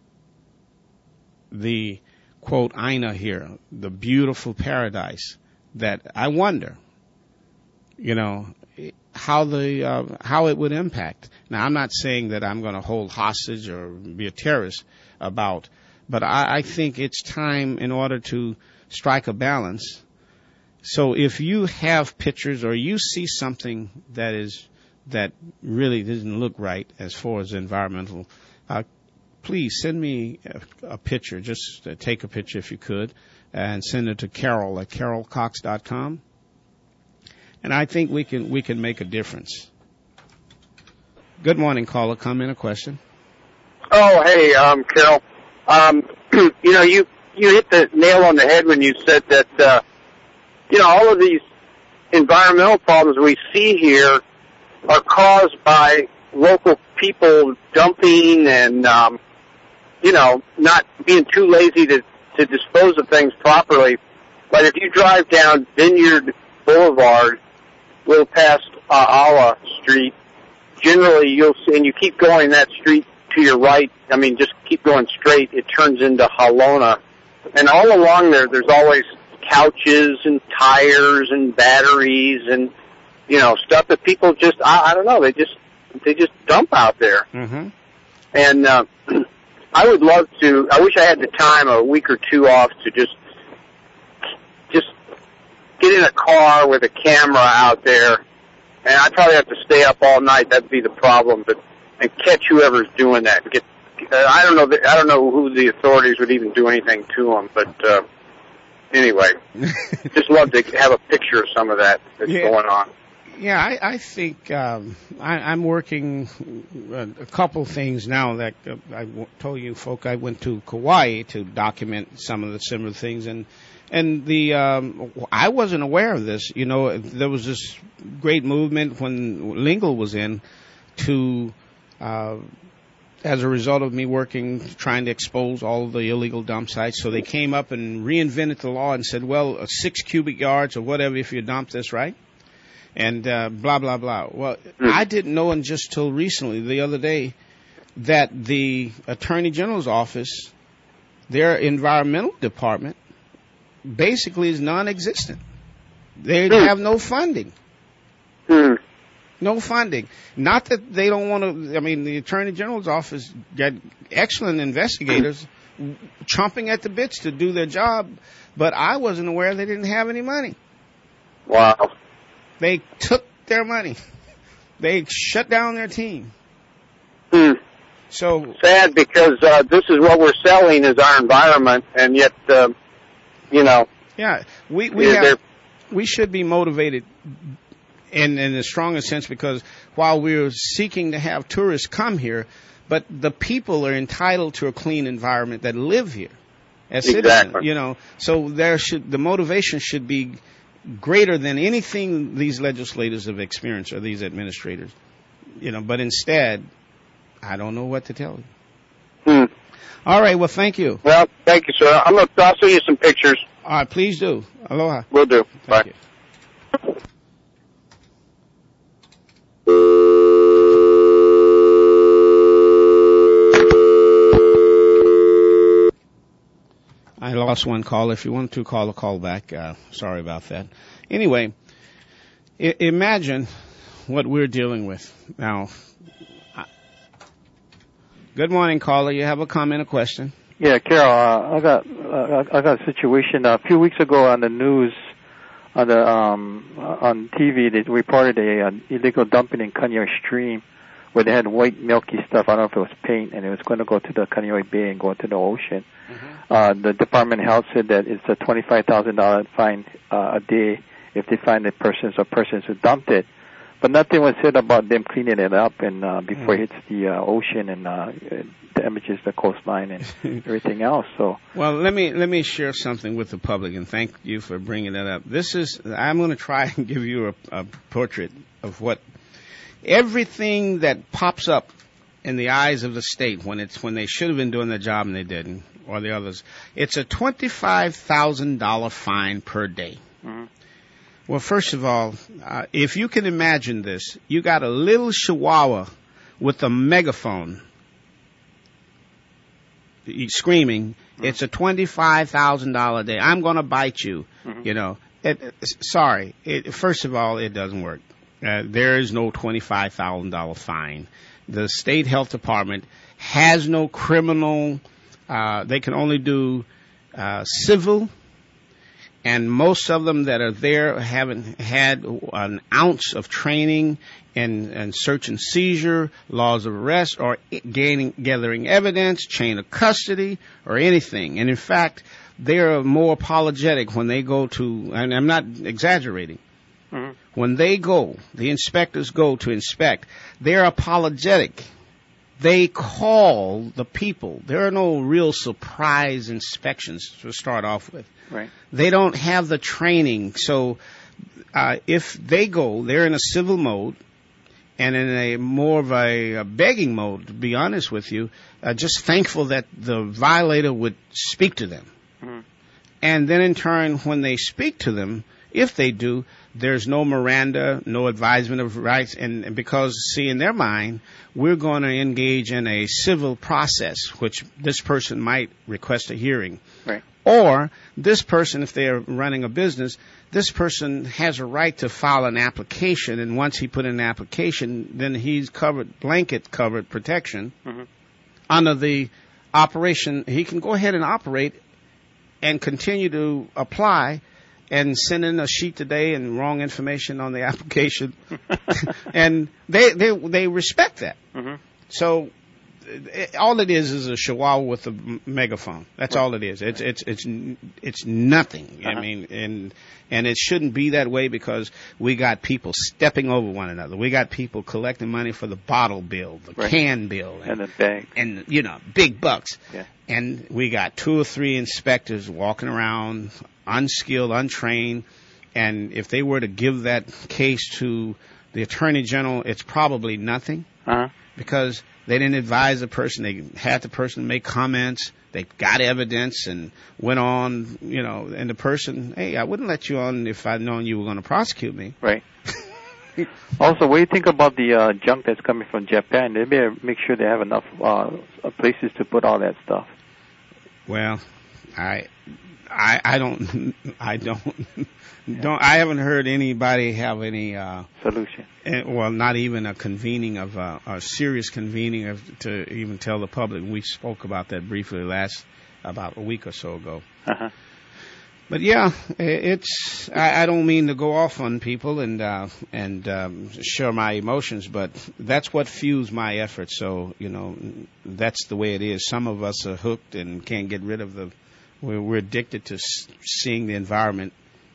the, quote, Aina here, the beautiful paradise, that I wonder, you know, how the uh, how it would impact. Now, I'm not saying that I'm going to hold hostage or be a terrorist about, but I, I think it's time in order to strike a balance. So if you have pictures or you see something that is that really doesn't look right as far as environmental, Uh, please send me a, a picture. Just uh, take a picture if you could and send it to Carol at carol cox dot com. And I think we can we can make a difference. Good morning, caller. Comment or question? Oh, hey, um, Carol. Um, you know, you you hit the nail on the head when you said that, uh, you know, all of these environmental problems we see here are caused by local people dumping and, um, you know, not being too lazy to, to dispose of things properly. But if you drive down Vineyard Boulevard, a little past uh, Ala Street, generally you'll see, and you keep going that street to your right, I mean, just keep going straight, it turns into Halona. And all along there, there's always couches and tires and batteries and, you know, stuff that people just, I, I don't know, they just, they just dump out there. Mm-hmm. And, uh, I would love to, I wish I had the time, a week or two off to just, just get in a car with a camera out there, and I'd probably have to stay up all night. That'd be the problem, but and catch whoever's doing that. And get, uh, I don't know, I don't know who the authorities would even do anything to them, but uh, anyway, just love to have a picture of some of that that's yeah. going on. Yeah, I, I think um, I, I'm working a, a couple things now that uh, I w- told you folk I went to Kauai to document some of the similar things, and and the um, I wasn't aware of this. You know, there was this great movement when Lingle was in to, uh, as a result of me working, trying to expose all of the illegal dump sites. So they came up and reinvented the law and said, well, uh, six cubic yards or whatever if you dump this, right? And uh, blah, blah, blah. Well, mm. I didn't know until just till recently, the other day, that the Attorney General's office, their environmental department, basically is non-existent. They mm. have no funding. Mm. No funding. Not that they don't want to, I mean, the Attorney General's office got excellent investigators mm. chomping at the bits to do their job, but I wasn't aware they didn't have any money. Wow. They took their money. They shut down their team. Hmm. So sad because uh, this is what we're selling is our environment, and yet, uh, you know. Yeah, we we yeah, have, we should be motivated in in the strongest sense because while we're seeking to have tourists come here, but the people are entitled to a clean environment that live here as citizens. Exactly. You know, so there should the motivation should be greater than anything these legislators have experienced or these administrators, you know, but instead, I don't know what to tell you. Hmm. All right, well, thank you. Well, thank you, sir. I'm gonna, I'll send you some pictures. All right, please do. Aloha. Will do. Thank Bye. you. I lost one call. If you want to call a call back, uh, sorry about that. Anyway, I- imagine what we're dealing with now. I- Good morning, caller. You have a comment or question? Yeah, Carol, uh, I got uh, I got a situation uh, a few weeks ago on the news, on the um, on T V. They reported a an illegal dumping in Kaneohe Stream, where they had white milky stuff. I don't know if it was paint, and it was going to go to the Kaneohe Bay and go into the ocean. Mm-hmm. Uh, the Department of Health said that it's a twenty-five thousand dollars fine uh, a day if they find the persons or persons who dumped it. But nothing was said about them cleaning it up and uh, before mm. it hits the uh, ocean and uh, damages the coastline and everything else. So, well, let me let me share something with the public, and thank you for bringing that up. This is I'm going to try and give you a, a portrait of what everything that pops up in the eyes of the state when it's when they should have been doing their job and they didn't, or the others. It's a twenty-five thousand dollars fine per day. Mm-hmm. Well, first of all, uh, if you can imagine this, you got a little chihuahua with a megaphone screaming, mm-hmm. It's a twenty-five thousand dollars a day. I'm going to bite you. Mm-hmm. You know, it, it, sorry. It, first of all, it doesn't work. Uh, there is no twenty-five thousand dollars fine. The state health department has no criminal. Uh, they can only do uh, civil. And most of them that are there haven't had an ounce of training in, in search and seizure, laws of arrest, or gaining, gathering evidence, chain of custody, or anything. And in fact, they are more apologetic when they go to, and I'm not exaggerating, mm-hmm. when they go, the inspectors go to inspect, they're apologetic. They call the people. There are no real surprise inspections to start off with. Right. They don't have the training. So uh, if they go, they're in a civil mode and in a more of a, a begging mode, to be honest with you, uh, just thankful that the violator would speak to them. Mm-hmm. And then in turn, when they speak to them, if they do, there's no Miranda, no advisement of rights, and, and because, see, in their mind, we're going to engage in a civil process, which this person might request a hearing. Right. Or this person, if they are running a business, this person has a right to file an application, and once he put in an application, then he's covered, blanket covered protection Mm-hmm. under the operation. He can go ahead and operate and continue to apply and send in a sheet today and wrong information on the application. And they, they, they respect that. Mm-hmm. So it, all it is is a chihuahua with a m- megaphone. That's Right. all it is. It's it's it's n- it's nothing. Uh-huh. I mean, and and it shouldn't be that way because we got people stepping over one another. We got people collecting money for the bottle bill, the Right. can bill, And the bag. and you know, big bucks. Yeah. And we got two or three inspectors walking around, unskilled, untrained. And if they were to give that case to the attorney general, it's probably nothing Uh-huh. because they didn't advise the person. They had the person make comments. They got evidence and went on, you know, and the person, hey, I wouldn't let you on if I'd known you were going to prosecute me. Right. Also, what do you think about the uh, junk that's coming from Japan? They better make sure they have enough uh, places to put all that stuff. Well, I, I, I don't, I don't, don't, I haven't heard anybody have any, uh, Solution. eh, well, not even a convening of, uh, a serious convening of, to even tell the public. We spoke about that briefly last, about a week or so ago. Uh-huh. But yeah, i- it's, I, I don't mean to go off on people and, uh, and, um, share my emotions, but that's what fuels my efforts. So, you know, that's the way it is. Some of us are hooked and can't get rid of the, we're, we're addicted to s- seeing the environment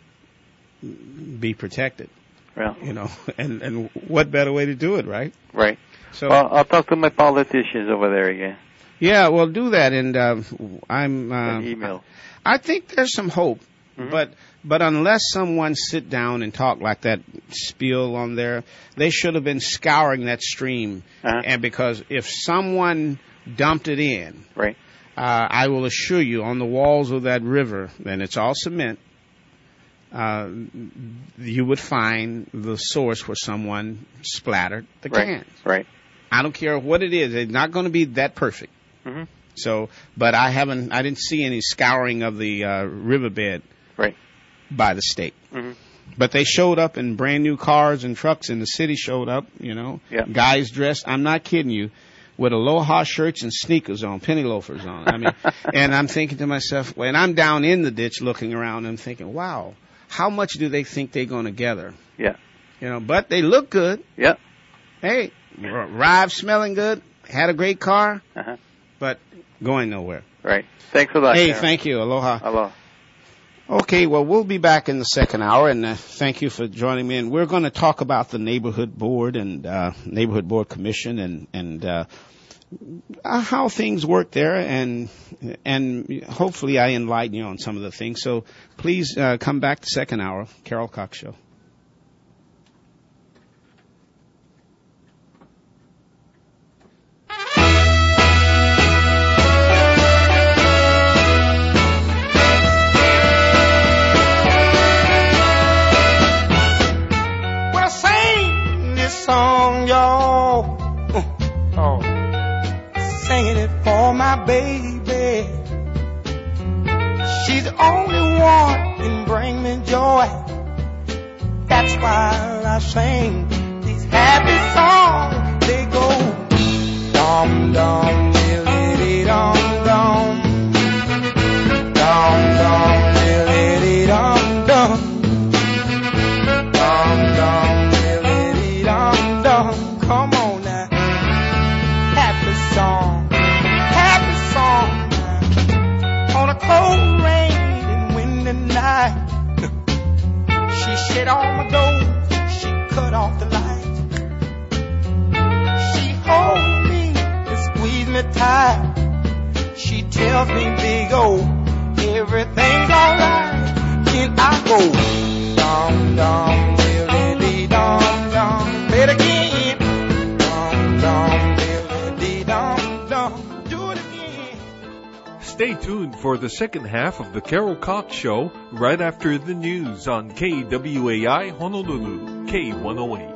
be protected, Well, you know, and, and what better way to do it, right? right. So, Well, I'll talk to my politicians over there again. yeah, well, do that. And, uh, I'm, uh, An email. I think there's some hope, Mhm. but but unless someone sit down and talk like that spiel on there, they should have been scouring that stream. Uh-huh. And because if someone dumped it in, Right. uh, I will assure you, on the walls of that river, and it's all cement, uh, you would find the source where someone splattered the Right. cans. Right. I don't care what it is; it's not going to be that perfect. Mm-hmm. So, but I haven't, I didn't see any scouring of the uh, riverbed Right. by the state. Mm-hmm. But they showed up in brand new cars and trucks, and the city showed up, you know. Yeah. Guys dressed, I'm not kidding you, with aloha shirts and sneakers on, penny loafers on. I mean, and I'm thinking to myself, when I'm down in the ditch looking around, I'm thinking, wow, how much do they think they're going to gather? Yeah. You know, but they look good. Yeah. Hey, arrived smelling good, had a great car, Uh-huh. but going nowhere. Right. Thanks a lot. Hey, Karen. thank you. Aloha. Aloha. Okay, well, we'll be back in the second hour, and uh, thank you for joining me. And we're going to talk about the neighborhood board and uh, neighborhood board commission and and uh, uh, how things work there, and and hopefully I enlighten you on some of the things. So please uh, come back the second hour, Carol Cox Show. Well, sing this song, y'all. Oh, singing it for my baby. She's the only one can bring me joy. That's why I sing these happy songs. They go dum dum diddly dum dum, dum dum diddly dum dum. Dum dum diddly dum dum. Come on now, happy song, happy song. On a cold, rain and windy night, she shut all my doors, she cut off the lights. She holds me and squeeze me tight. She tells me, big O, everything's alright. Then I go dum dum diddly dum dum. Play it again. Dum dum diddly dum dum. Do it again. Stay tuned for the second half of the Carol Cox Show right after the news on K W A I Honolulu, K one oh eight.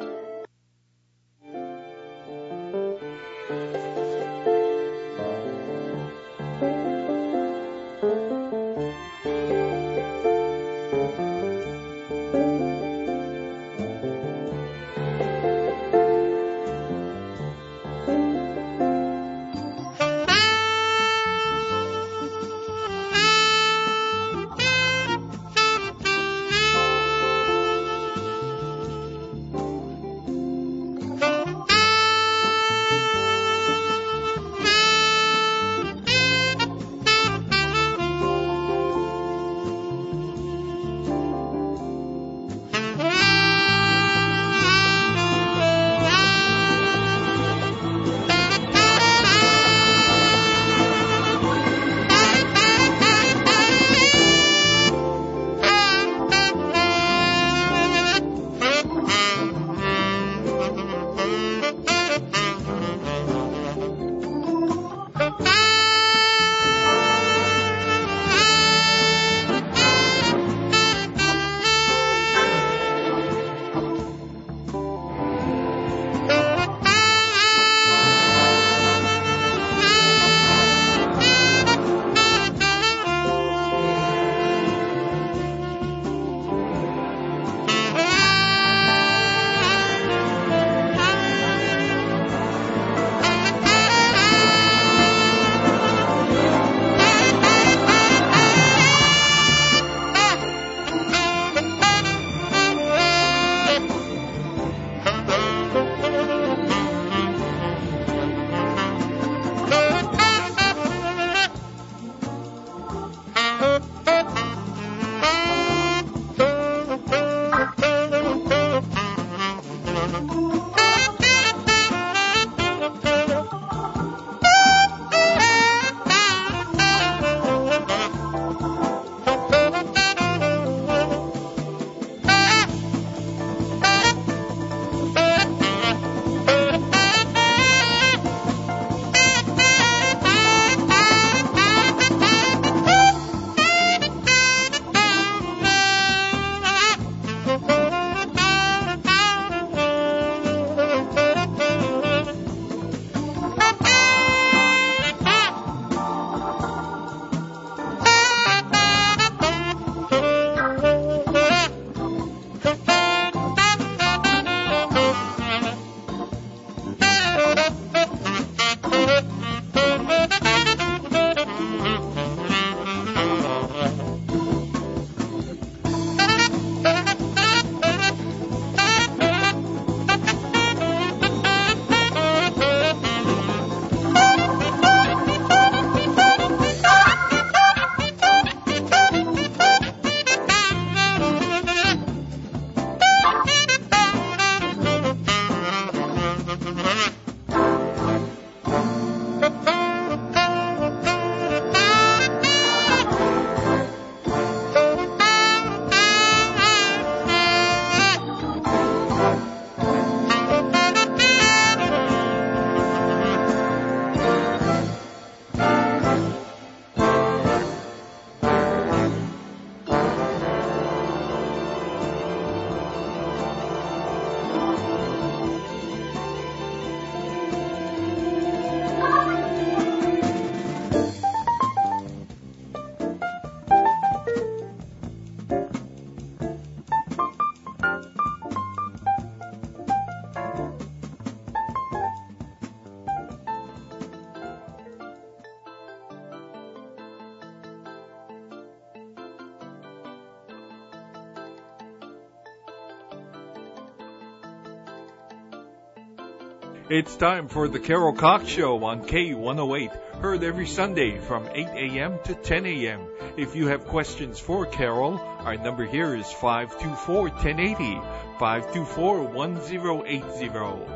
It's time for the Carol Cox Show on K one oh eight, heard every Sunday from eight a.m. to ten a.m. If you have questions for Carol, our number here is five two four, one oh eight oh, five two four, one oh eight oh.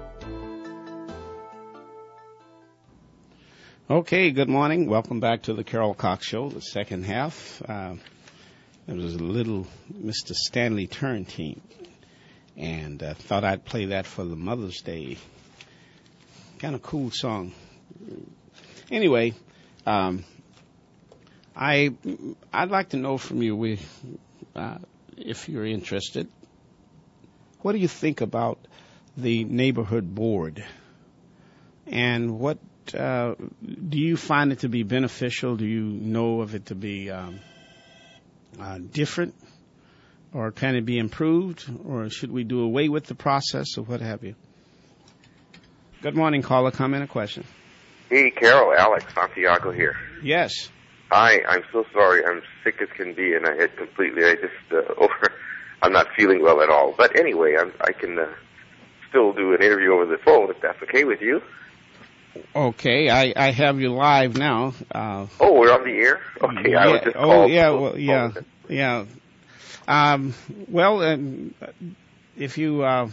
Okay, good morning. Welcome back to the Carol Cox Show, the second half. Uh, there was a little Mister Stanley Turrentine, and I uh, thought I'd play that for the Mother's Day. Kind of cool song. Anyway, um, I I'd like to know from you, we, uh, if you're interested, what do you think about the neighborhood board, and what uh, do you find it to be beneficial? Do you know of it to be um, uh, different, or can it be improved, or should we do away with the process, or what have you? Good morning, caller. Comment or question? Hey, Carol, Alex Santiago here. Yes. Hi, I'm so sorry. I'm sick as can be, and I had completely, I just, uh, over, I'm not feeling well at all. But anyway, I'm, I can uh, still do an interview over the phone if that's okay with you. Okay, I, I have you live now. Uh, oh, we're on the air? Okay, yeah, I was just oh, called. yeah, well, yeah, yeah. Um, well, um, if you, uh,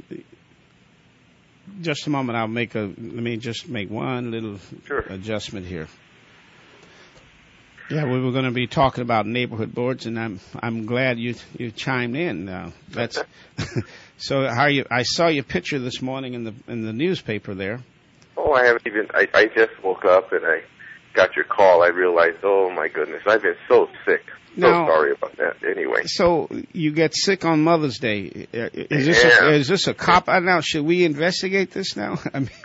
just a moment, I'll make a, let me just make one little sure. adjustment here. Yeah, we were going to be talking about neighborhood boards, and I'm I'm glad you you chimed in. Uh, that's so. How are you? I saw your picture this morning in the in the newspaper there. Oh, I haven't even. I, I just woke up and I got your call. I realized, oh my goodness, I've been so sick. So now, sorry about that. Anyway, so you get sick on Mother's Day. Is this yeah. a, is this a cop out now? Should we investigate this now? I mean,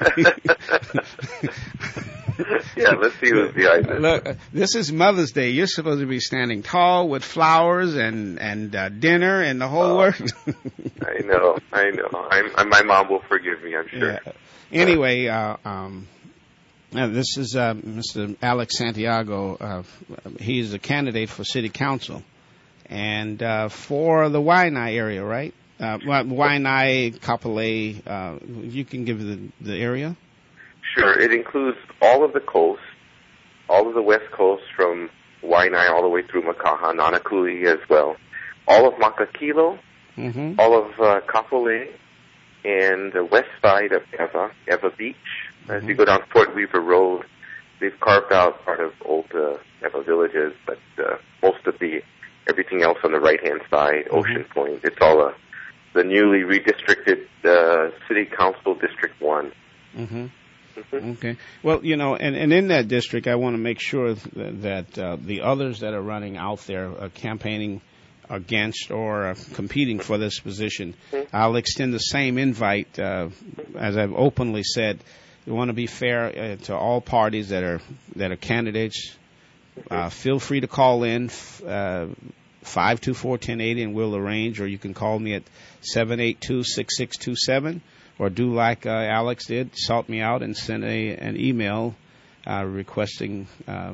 yeah, let's see who's behind this. Look, this is Mother's Day. You're supposed to be standing tall with flowers and and uh, dinner and the whole uh, works. I know, I know. I'm, I'm, my mom will forgive me, I'm sure. Yeah. Anyway, uh, um, uh, this is uh, Mister Alex Santiago. Uh, he's a candidate for city council, and uh, for the Waianae area, right? Uh, Waianae, Kapolei. Uh, you can give the the area. Sure. It includes all of the coast, all of the west coast from Waianae all the way through Makaha, Nanakuli as well, all of Makakilo, mm-hmm. all of uh, Kapolei, and the west side of Eva, Eva Beach. Mm-hmm. As you go down Fort Weaver Road, they've carved out part of old uh, Eva villages, but uh, most of the everything else on the right-hand side, mm-hmm. Ocean Point, it's all uh, the newly redistricted uh, City Council District one. Mm-hmm. Mm-hmm. Okay. Well, you know, and, and in that district, I want to make sure that, that uh, the others that are running out there uh, campaigning against or uh, competing for this position, mm-hmm. I'll extend the same invite, uh, as I've openly said. We want to be fair uh, to all parties that are that are candidates. Uh, feel free to call in uh, five two four, one oh eight oh and we'll arrange, or you can call me at seven eight two, six six two seven. Or do like uh, Alex did, salt me out and send a an email uh, requesting uh,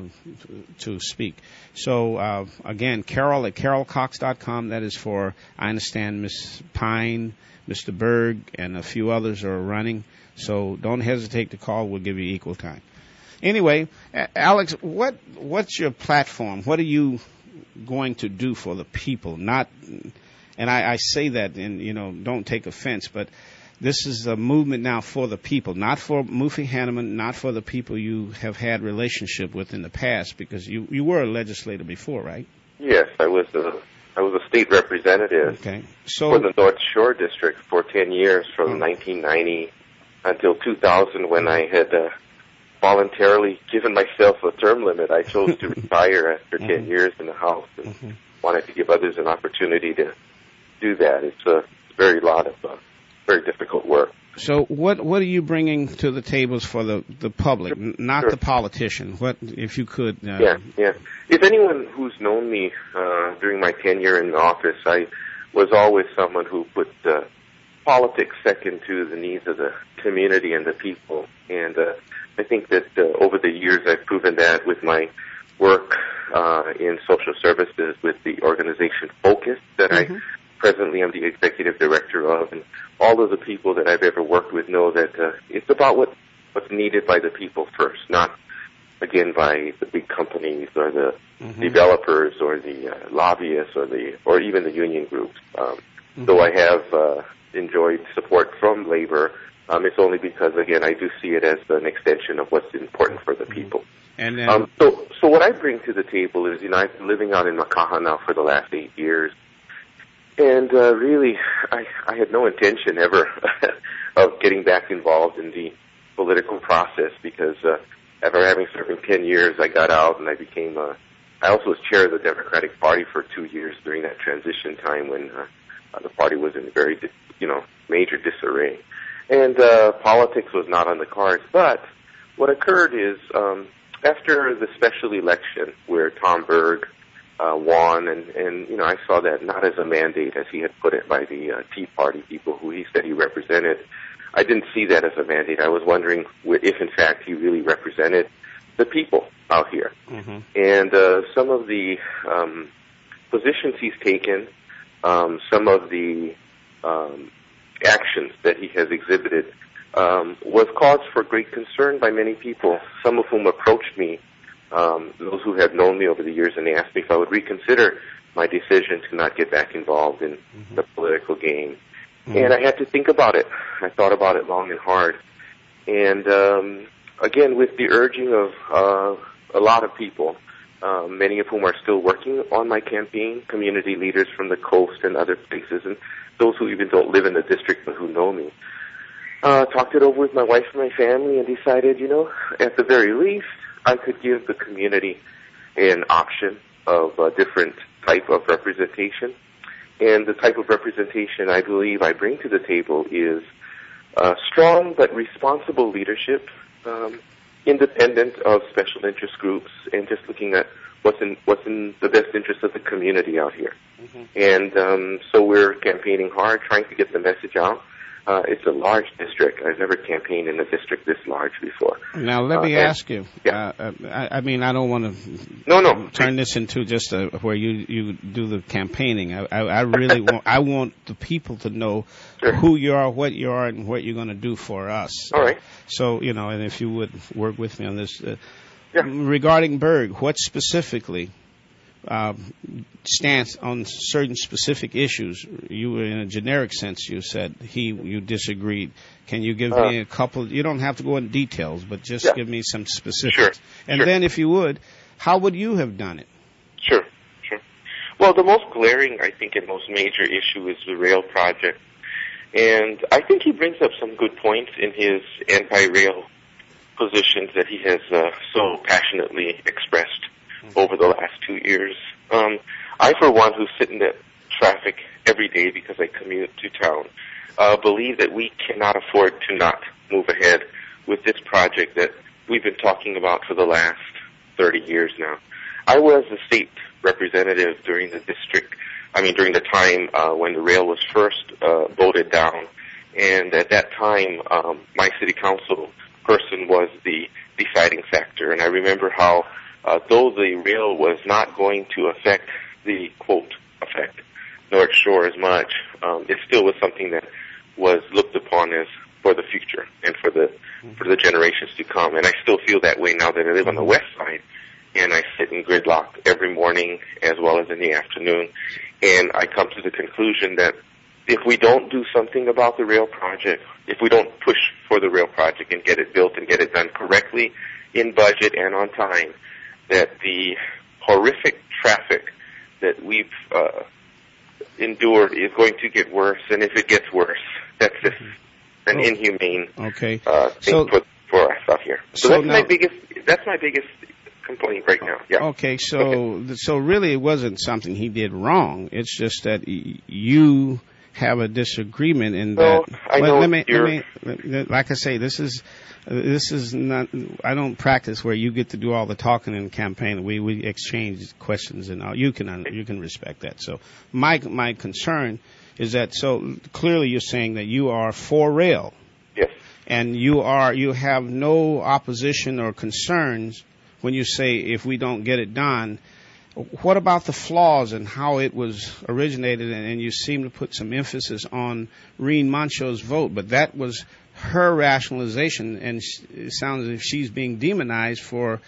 to speak. So, uh, again, Carol at carol cox dot com. That is for, I understand, Miss Pine, Mister Berg, and a few others are running. So don't hesitate to call. We'll give you equal time. Anyway, Alex, what what's your platform? What are you going to do for the people? Not, and I, I say that, and you know, don't take offense, but this is a movement now for the people, not for Mufi Hanneman, not for the people you have had relationship with in the past, because you, you were a legislator before, right? Yes, I was a I was a state representative okay. so, for the North Shore District for ten years, from oh. nineteen ninety until two thousand, when I had uh, voluntarily given myself a term limit. I chose to retire after mm-hmm. ten years in the House and mm-hmm. wanted to give others an opportunity to do that. It's a very lot of uh, very difficult work. So what what are you bringing to the tables for the, the public, sure. not sure. the politician? What, if you could... Uh, yeah, yeah. If anyone who's known me uh, during my tenure in office, I was always someone who put uh, politics second to the needs of the community and the people. And uh, I think that uh, over the years I've proven that with my work uh, in social services with the organization Focus that mm-hmm. I presently I'm the executive director of, and all of the people that I've ever worked with know that uh, it's about what what's needed by the people first, not again by the big companies or the mm-hmm. developers or the uh, lobbyists or the or even the union groups. Um, mm-hmm. Though I have uh, enjoyed support from labor, um, it's only because again I do see it as an extension of what's important for the people. And then, um, so, so what I bring to the table is, you know, I've been living out in Makaha now for the last eight years, and uh, really, I, I had no intention ever of getting back involved in the political process because uh, after having served ten years, I got out and I became. Uh, I also was chair of the Democratic Party for two years during that transition time when uh, uh, the party was in very, you know, major disarray, and uh, politics was not on the cards. But what occurred is. Um, After the special election where Tom Berg uh, won, and, and, you know, I saw that not as a mandate, as he had put it, by the uh, Tea Party people who he said he represented. I didn't see that as a mandate. I was wondering if, in fact, he really represented the people out here. Mm-hmm. And uh, some of the um, positions he's taken, um, some of the um, actions that he has exhibited, Um, was cause for great concern by many people, some of whom approached me, um, those who had known me over the years, and they asked me if I would reconsider my decision to not get back involved in mm-hmm. the political game. Mm-hmm. And I had to think about it. I thought about it long and hard. And um, again, with the urging of uh, a lot of people, uh, many of whom are still working on my campaign, community leaders from the coast and other places, and those who even don't live in the district but who know me, Uh, talked it over with my wife and my family and decided, you know, at the very least, I could give the community an option of a different type of representation. And the type of representation I believe I bring to the table is uh, strong but responsible leadership, um, independent of special interest groups, and just looking at what's in what's in the best interest of the community out here. Mm-hmm. And um, so we're campaigning hard, trying to get the message out. Uh, it's a large district. I've never campaigned in a district this large before. Now, let me uh, ask you. Yeah. Uh, I, I mean, I don't want to no, no. turn this into just a, where you, you do the campaigning. I, I, I really want I want the people to know sure. who you are, what you are, and what you're going to do for us. All right. So, you know, and if you would work with me on this. Uh, yeah. Regarding Berg, what specifically Uh, stance on certain specific issues? You were in a generic sense, you said he, you disagreed. Can you give uh, me a couple? You don't have to go into details, but just yeah. give me some specifics. Sure. And sure. then, if you would, how would you have done it? Sure, sure. Well, the most glaring, I think, and most major issue is the rail project. And I think he brings up some good points in his anti-rail positions that he has uh, so passionately expressed over the last two years. Um, I, for one, who's sitting at traffic every day because I commute to town, uh, believe that we cannot afford to not move ahead with this project that we've been talking about for the last thirty years now. I was a state representative during the district, I mean, during the time uh, when the rail was first uh, voted down, and at that time, um, my city council person was the deciding factor, and I remember how Uh, though the rail was not going to affect the, quote, effect North Shore as much, um, it still was something that was looked upon as for the future and for the for the generations to come. And I still feel that way now that I live on the west side, and I sit in gridlock every morning as well as in the afternoon. And I come to the conclusion that if we don't do something about the rail project, if we don't push for the rail project and get it built and get it done correctly in budget and on time, that the horrific traffic that we've uh, endured is going to get worse, and if it gets worse, that's just an oh. inhumane okay. uh, thing so, for, for us out here. So, so that's now, my biggest. That's my biggest complaint right now. Yeah. Okay, so okay. so really, it wasn't something he did wrong. It's just that y- you have a disagreement in so, that. I well, know let me, you're, let me, like I say, this is. This is not. I don't practice where you get to do all the talking in the campaign. We we exchange questions, and all. You can you can respect that. So my my concern is that so clearly you're saying that you are for rail. Yes. And you are you have no opposition or concerns when you say if we don't get it done, what about the flaws and how it was originated? And, and you seem to put some emphasis on Reen Mancho's vote, but that was her rationalization, and it sounds as if she's being demonized for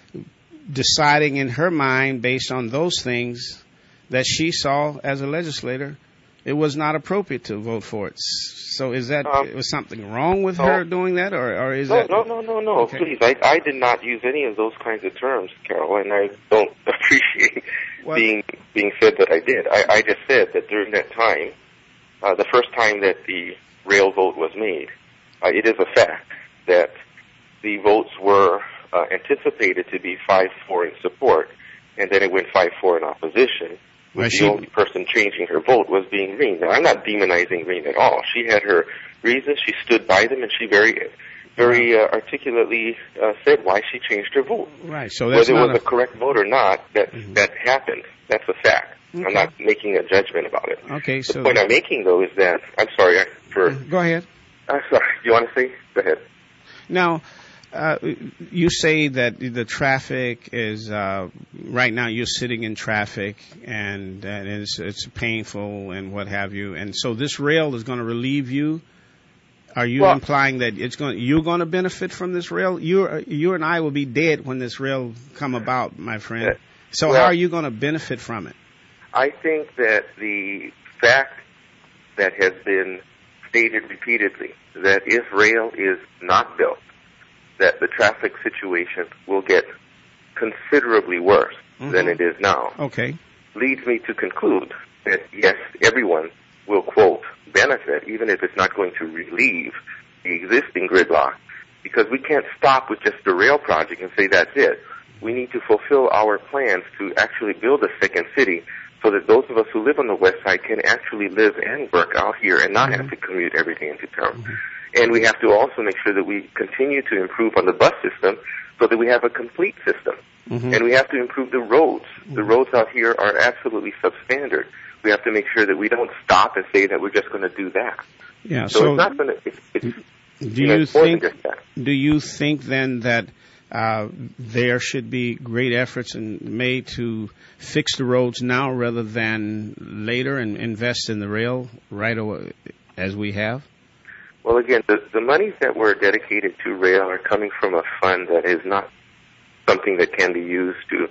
deciding in her mind, based on those things that she saw as a legislator, it was not appropriate to vote for it. So is that um, was something wrong with no, her doing that, or, or is no, that... No, no, no, no, okay. Please. I, I did not use any of those kinds of terms, Carol, and I don't appreciate what? being being said that I did. I, I just said that during that time, uh, the first time that the rail vote was made, uh, it is a fact that the votes were uh, anticipated to be five four in support, and then it went five four in opposition. Well, the she... only person changing her vote was being Reen. Now, I'm not demonizing Reen at all. She had her reasons. She stood by them, and she very, very uh, articulately uh, said why she changed her vote. Right. So that's whether not it was a... a correct vote or not, that mm-hmm. that happened. That's a fact. Okay. I'm not making a judgment about it. Okay. So the point I'm making, though, is that I'm sorry I, for. Go ahead. I'm sorry. You want to say? Go ahead. Now. Uh, you say that the traffic is, uh, right now you're sitting in traffic and, and it's, it's painful and what have you. And so this rail is going to relieve you. Are you well, implying that it's going, you're going to benefit from this rail? You, you and I will be dead when this rail come about, my friend. So well, how are you going to benefit from it? I think that the fact that has been stated repeatedly that if rail is not built, that the traffic situation will get considerably worse mm-hmm. than it is now, okay, leads me to conclude that, yes, everyone will, quote, benefit, even if it's not going to relieve the existing gridlock, because we can't stop with just the rail project and say that's it. We need to fulfill our plans to actually build a second city so that those of us who live on the west side can actually live and work out here and not mm-hmm. have to commute every day into town. Mm-hmm. And we have to also make sure that we continue to improve on the bus system so that we have a complete system. Mm-hmm. And we have to improve the roads. Mm-hmm. The roads out here are absolutely substandard. We have to make sure that we don't stop and say that we're just going to do that. Yeah. So, so it's not going to. It's, it's, do you, know, you it's more think? than just that. Do you think then that uh, there should be great efforts in, made to fix the roads now rather than later and invest in the rail right away as we have? Well, again, the, the monies that were dedicated to rail are coming from a fund that is not something that can be used to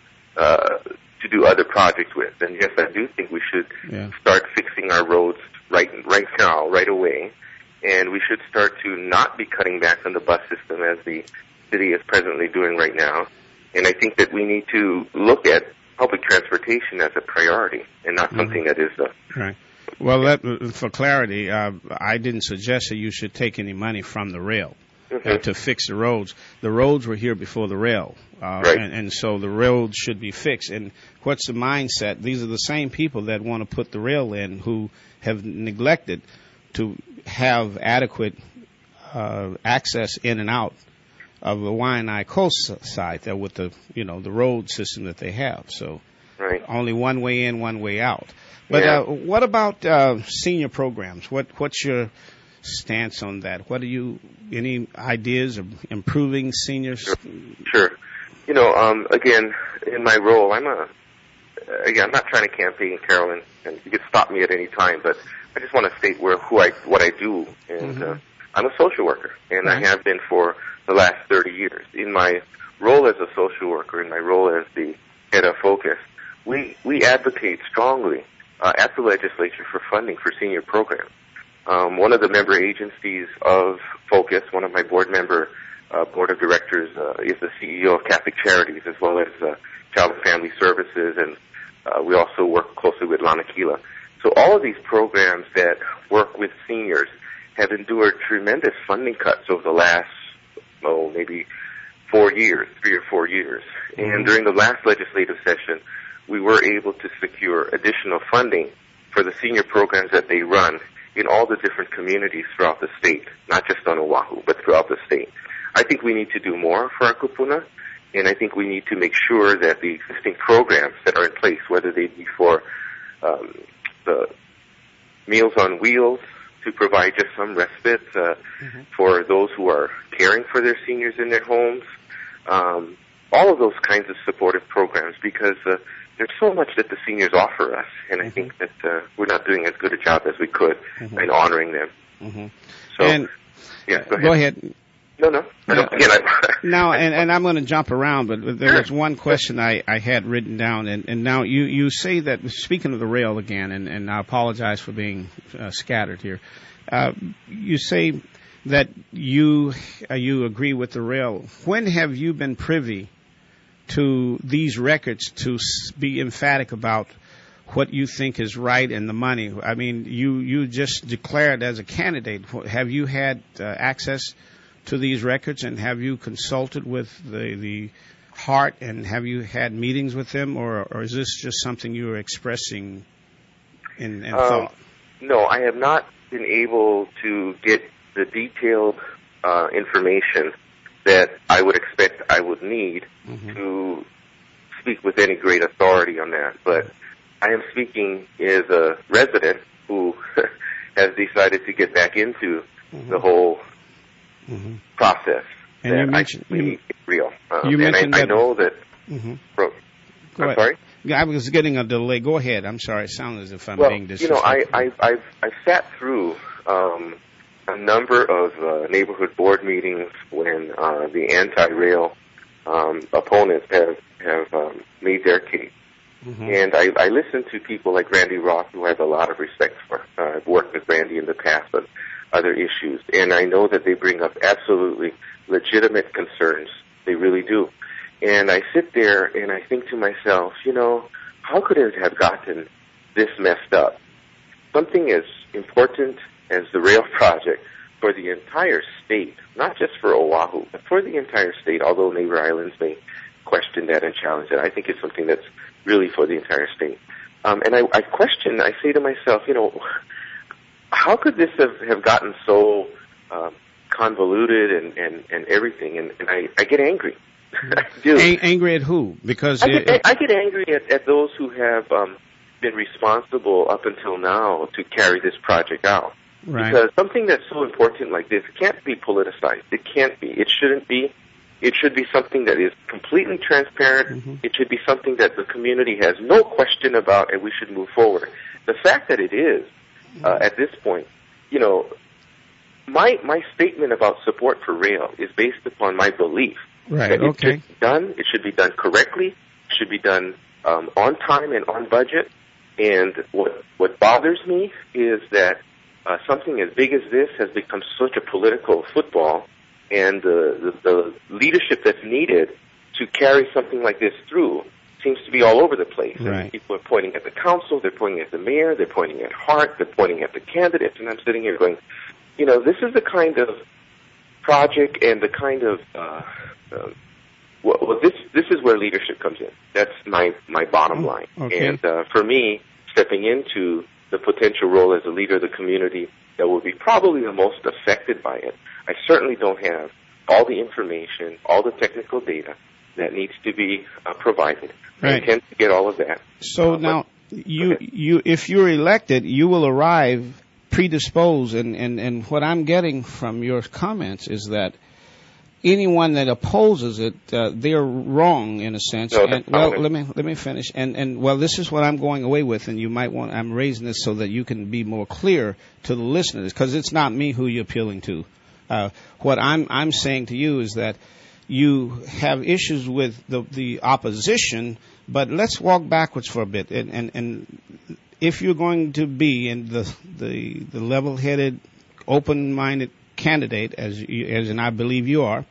uh, to do other projects with. And yes, I do think we should yeah. start fixing our roads right right now, right away, and we should start to not be cutting back on the bus system as the city is presently doing right now. And I think that we need to look at public transportation as a priority and not mm-hmm. something that is a right. Well, that, for clarity, uh, I didn't suggest that you should take any money from the rail mm-hmm. uh, to fix the roads. The roads were here before the rail, uh, right. and, and so the roads should be fixed. And what's the mindset? These are the same people that want to put the rail in who have neglected to have adequate uh, access in and out of the Waianae coast side there with the, you know, the road system that they have. So right. only one way in, one way out. But yeah. uh, what about uh, senior programs? What what's your stance on that? What are you any ideas of improving seniors? Sure. sure. You know, um, again, in my role, I'm a again, I'm not trying to campaign, Carolyn, and you can stop me at any time. But I just want to state where who I what I do, and mm-hmm. uh, I'm a social worker, and right. I have been for the last thirty years. In my role as a social worker, in my role as the head of Focus, we we advocate strongly. Uh, at the legislature for funding for senior programs. Um, one of the member agencies of Focus, one of my board member uh, board of directors uh, is the C E O of Catholic Charities as well as uh, Child and Family Services, and uh, we also work closely with Lanakila. So all of these programs that work with seniors have endured tremendous funding cuts over the last, oh, maybe four years, three or four years. Mm-hmm. And during the last legislative session, we were able to secure additional funding for the senior programs that they run in all the different communities throughout the state, not just on Oahu, but throughout the state. I think we need to do more for our kupuna, and I think we need to make sure that the existing programs that are in place, whether they be for um, the Meals on Wheels to provide just some respite uh, mm-hmm. for those who are caring for their seniors in their homes, um, all of those kinds of supportive programs, because uh, there's so much that the seniors offer us, and I think that uh, we're not doing as good a job as we could mm-hmm. in honoring them. Mm-hmm. So, and, yeah, go ahead. Go ahead. No, no. Yeah. Again, I, now, and, and I'm going to jump around, but there was one question I, I had written down, and, and now you, you say that, speaking of the rail again, and, and I apologize for being uh, scattered here, uh, you say that you uh, you agree with the rail. When have you been privy to these records to be emphatic about what you think is right and the money? I mean, you, you just declared as a candidate. Have you had uh, access to these records, and have you consulted with the the Hart, and have you had meetings with them, or, or is this just something you are expressing in, in um, thought? No, I have not been able to get the detailed uh, information that I would expect I would need mm-hmm. to speak with any great authority on that. But I am speaking as a resident who has decided to get back into mm-hmm. the whole Mm-hmm. process. And that you mentioned I you, real. Um, you mentioned and I, that, I know that. Mm-hmm. From, Go I'm ahead. sorry. Yeah, I was getting a delay. Go ahead. I'm sorry. It sounds as if I'm well, being you disrespectful. know, I I I've, I've sat through um, a number of uh, neighborhood board meetings when uh, the anti-rail um, opponents have have um, made their case. Mm-hmm. And I, I listen to people like Randy Roth, who I have a lot of respect for. Uh, I've worked with Randy in the past on other issues, and I know that they bring up absolutely legitimate concerns. They really do. And I sit there and I think to myself, you know, how could it have gotten this messed up? Something as important as the rail project for the entire state, not just for Oahu, but for the entire state, although neighbor islands may question that and challenge it. I think it's something that's really for the entire state. Um, and I, I question, I say to myself, you know, how could this have, have gotten so um, convoluted and, and, and everything? And, and I, I get angry. I do. A- angry at who? Because I it, get, I get angry at, at those who have um, been responsible up until now to carry this project out. Right. Because something that's so important like this can't be politicized. It can't be. It shouldn't be. It should be something that is completely transparent. Mm-hmm. It should be something that the community has no question about, and we should move forward. The fact that it is, uh, at this point, you know, my my statement about support for rail is based upon my belief right, that it okay. should be done. It should be done correctly. It should be done um, on time and on budget. And what what bothers me is that uh, something as big as this has become such a political football, and the, the, the leadership that's needed to carry something like this through seems to be all over the place. Right. And people are pointing at the council, they're pointing at the mayor, they're pointing at Hart, they're pointing at the candidates, and I'm sitting here going, you know, this is the kind of project and the kind of, uh, uh, well, well, this this is where leadership comes in. That's my, my bottom line. Okay. And uh, for me, stepping into the potential role as a leader of the community that will be probably the most affected by it, I certainly don't have all the information, all the technical data that needs to be uh, provided. Right. I intend to get all of that. So uh, now, you you if you're elected, you will arrive predisposed, and, and, and what I'm getting from your comments is that anyone that opposes it, uh, they're wrong in a sense. No, and, well, let me let me finish. And and well, this is what I'm going away with, and you might want. I'm raising this so that you can be more clear to the listeners, because it's not me who you're appealing to. Uh, what I'm I'm saying to you is that you have issues with the the opposition, but let's walk backwards for a bit. And and, and if you're going to be in the the, the level-headed, open-minded candidate, as you, as and I believe you are,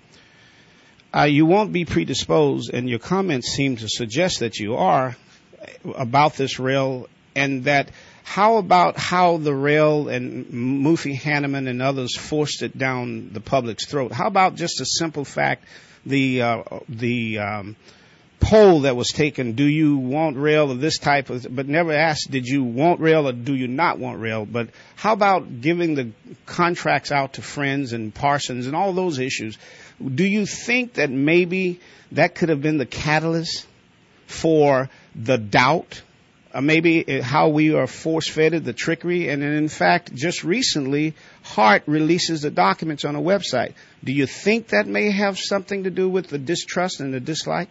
uh, you won't be predisposed, and your comments seem to suggest that you are, about this rail, and that. How about how the rail and Mufi Hanneman and others forced it down the public's throat? How about just a simple fact, the uh, the um, poll that was taken, do you want rail of this type, of, but never asked, did you want rail or do you not want rail? But how about giving the contracts out to Friends and Parsons and all those issues? Do you think that maybe that could have been the catalyst for the doubt uh, maybe how we are force-fed the trickery. And in fact, just recently, Hart releases the documents on a website. Do you think that may have something to do with the distrust and the dislike?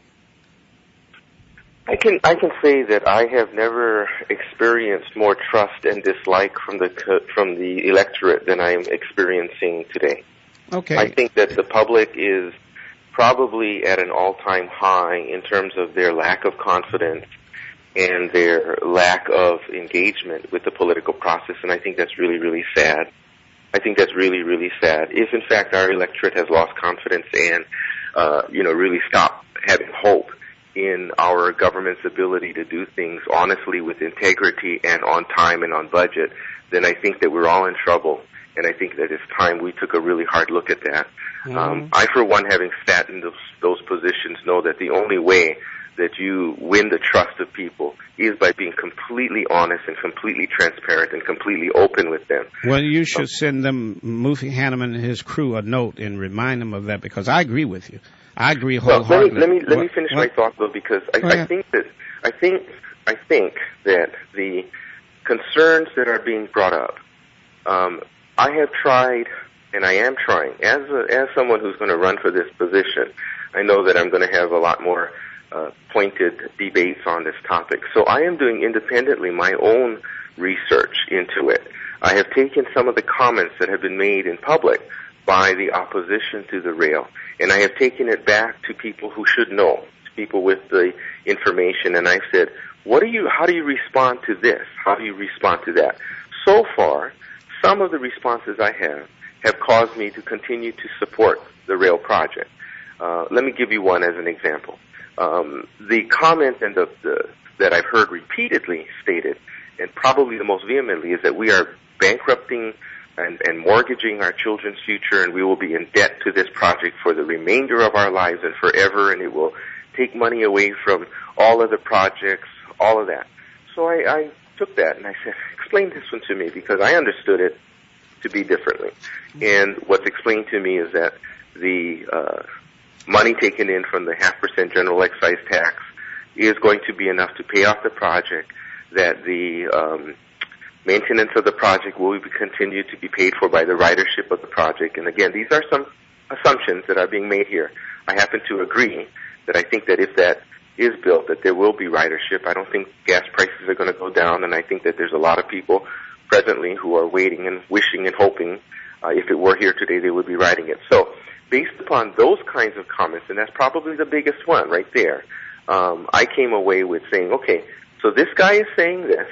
I can I can say that I have never experienced more trust and dislike from the from the electorate than I am experiencing today. Okay. I think that the public is probably at an all-time high in terms of their lack of confidence and their lack of engagement with the political process, and I think that's really, really sad. I think that's really, really sad. If, in fact, our electorate has lost confidence and, uh, you know, really stopped having hope in our government's ability to do things honestly with integrity and on time and on budget, then I think that we're all in trouble. And I think that it's time we took a really hard look at that. Mm-hmm. Um, I, for one, having sat in those, those positions, know that the only way that you win the trust of people is by being completely honest and completely transparent and completely open with them. Well, you should send them, Mufi Hanneman and his crew, a note and remind them of that, because I agree with you. I agree wholeheartedly. Well, let me let me, let me finish what? my thought, though, because I, oh, yeah. I think that I think I think that the concerns that are being brought up, um, I have tried, and I am trying, as a, as someone who's going to run for this position, I know that I'm going to have a lot more uh, pointed debates on this topic. So I am doing independently my own research into it. I have taken some of the comments that have been made in public by the opposition to the rail, and I have taken it back to people who should know, to people with the information, and I've said, what do you, how do you respond to this? How do you respond to that? So far, some of the responses I have have caused me to continue to support the rail project. Uh, let me give you one as an example. Um, the comment and the, the, that I've heard repeatedly stated, and probably the most vehemently, is that we are bankrupting and, and mortgaging our children's future, and we will be in debt to this project for the remainder of our lives and forever, and it will take money away from all other projects, all of that. So I, I took that and I said, explain this one to me, because I understood it to be differently. And what's explained to me is that the uh, money taken in from the half percent general excise tax is going to be enough to pay off the project, that the um, maintenance of the project will be continued to be paid for by the ridership of the project. And again, these are some assumptions that are being made here. I happen to agree that I think that if that is built, that there will be ridership. I don't think gas prices are going to go down, and I think that there's a lot of people presently who are waiting and wishing and hoping uh, if it were here today, they would be riding it. So based upon those kinds of comments, and that's probably the biggest one right there, um, I came away with saying, okay, so this guy is saying this,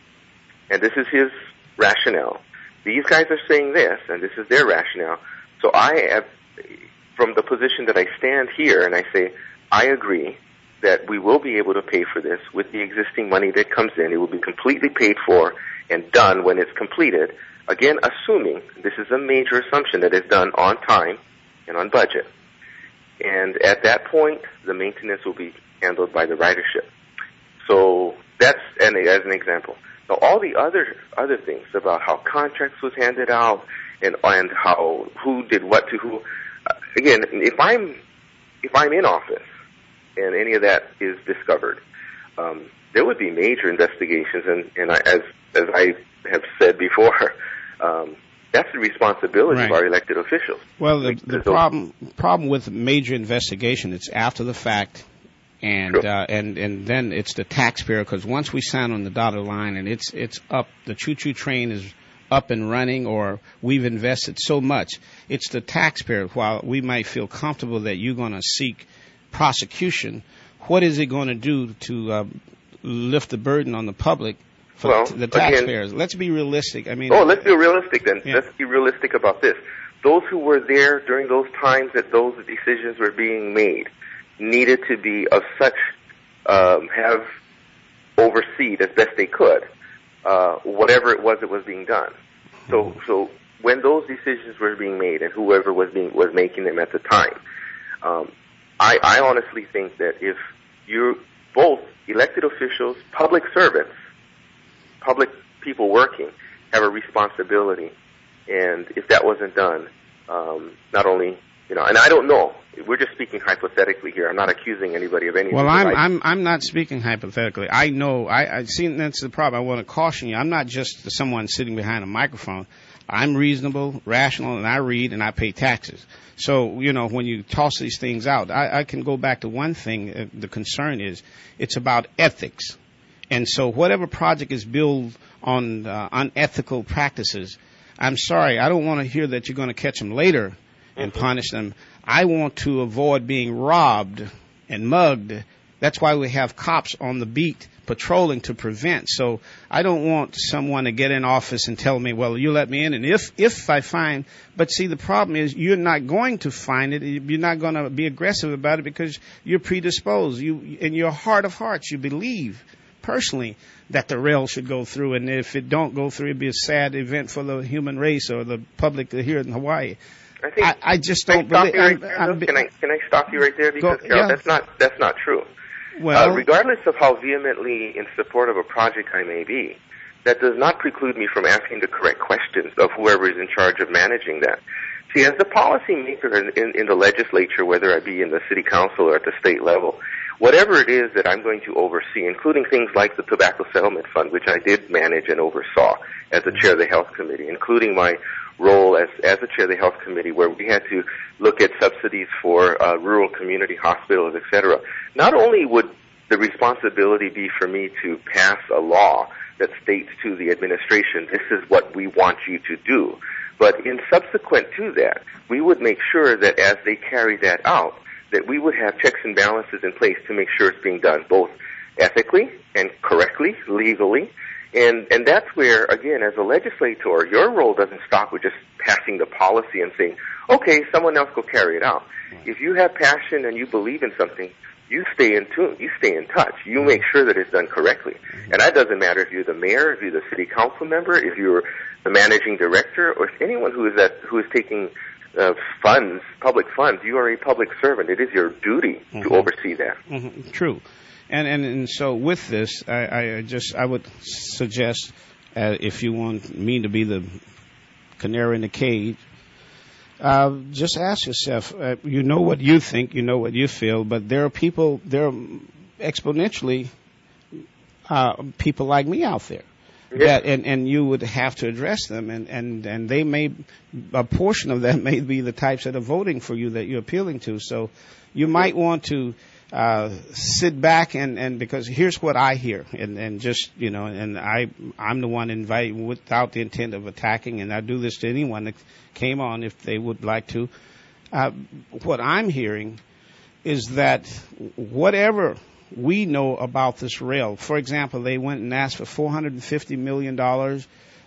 and this is his rationale. These guys are saying this, and this is their rationale. So I have, from the position that I stand here, and I say, I agree that we will be able to pay for this with the existing money that comes in. It will be completely paid for and done when it's completed. Again, assuming, this is a major assumption, that it's done on time and on budget. And at that point, the maintenance will be handled by the ridership. So that's an, as an example. Now, all the other other things about how contracts was handed out and and how who did what to who. Uh, again, if I'm if I'm in office and any of that is discovered, um, there would be major investigations. And, and I, as as I have said before, um, that's the responsibility right. of our elected officials. Well, the, the problem problem with major investigation, it's after the fact. And sure. uh, and and then it's the taxpayer, because once we sign on the dotted line and it's it's up, the choo-choo train is up and running, or we've invested so much, it's the taxpayer. While we might feel comfortable that you're going to seek prosecution, what is it going to do to uh, lift the burden on the public for well, the taxpayers? Again, let's be realistic. I mean, oh, let's be realistic then. Yeah. Let's be realistic about this. Those who were there during those times that those decisions were being made needed to be of such, um, have overseen as best they could, uh, whatever it was that was being done. So, so when those decisions were being made, and whoever was being, was making them at the time, um, I, I honestly think that if you're both elected officials, public servants, public people working, have a responsibility, and if that wasn't done, um, not only You know, and I don't know. We're just speaking hypothetically here. I'm not accusing anybody of anything. Well, I'm I'm I'm not speaking hypothetically. I know. I I see that's the problem. I want to caution you. I'm not just someone sitting behind a microphone. I'm reasonable, rational, and I read and I pay taxes. So, you know, when you toss these things out, I, I can go back to one thing. Uh, the concern is it's about ethics. And so whatever project is built on uh, unethical practices, I'm sorry, I don't want to hear that you're going to catch them later and mm-hmm. punish them. I want to avoid being robbed and mugged. That's why we have cops on the beat patrolling to prevent. So I don't want someone to get in office and tell me, well, you let me in, and if if I find, but see, the problem is you're not going to find it. You're not going to be aggressive about it because you're predisposed. You, in your heart of hearts, you believe personally that the rail should go through, and if it don't go through, it'd be a sad event for the human race or the public here in Hawaii. I, think, I, I just don't can I believe. Right I'm, there, I'm, can I can I stop you right there because go, Carol, yeah. that's not that's not true. Well, uh, regardless of how vehemently in support of a project I may be, that does not preclude me from asking the correct questions of whoever is in charge of managing that. See, as the policymaker in, in, in the legislature, whether I be in the city council or at the state level, whatever it is that I'm going to oversee, including things like the Tobacco Settlement Fund, which I did manage and oversaw as the chair of the Health Committee, including my role as, as the chair of the Health Committee, where we had to look at subsidies for uh, rural community hospitals, et cetera. Not only would the responsibility be for me to pass a law that states to the administration, this is what we want you to do, but in subsequent to that, we would make sure that as they carry that out, that we would have checks and balances in place to make sure it's being done both ethically and correctly, legally. And and that's where, again, as a legislator, your role doesn't stop with just passing the policy and saying, okay, someone else go carry it out. If you have passion and you believe in something, you stay in tune, you stay in touch, you make sure that it's done correctly. And that doesn't matter if you're the mayor, if you're the city council member, if you're the managing director, or if anyone who is at, who is taking uh, funds, public funds, you are a public servant. It is your duty mm-hmm. to oversee that. Mm-hmm. True. And, and and so with this, I, I just I would suggest, uh, if you want me to be the canary in the cage, uh, just ask yourself. Uh, you know what you think, you know what you feel, but there are people, there are exponentially uh, people like me out there. Yeah. That, and, and you would have to address them, and, and, and they may, a portion of them may be the types that are voting for you that you're appealing to. So you might want to uh, sit back and, and because here's what I hear, and, and just, you know, and I, I'm the one invited without the intent of attacking, and I do this to anyone that came on if they would like to. Uh, what I'm hearing is that whatever we know about this rail. For example, they went and asked for four hundred fifty million dollars,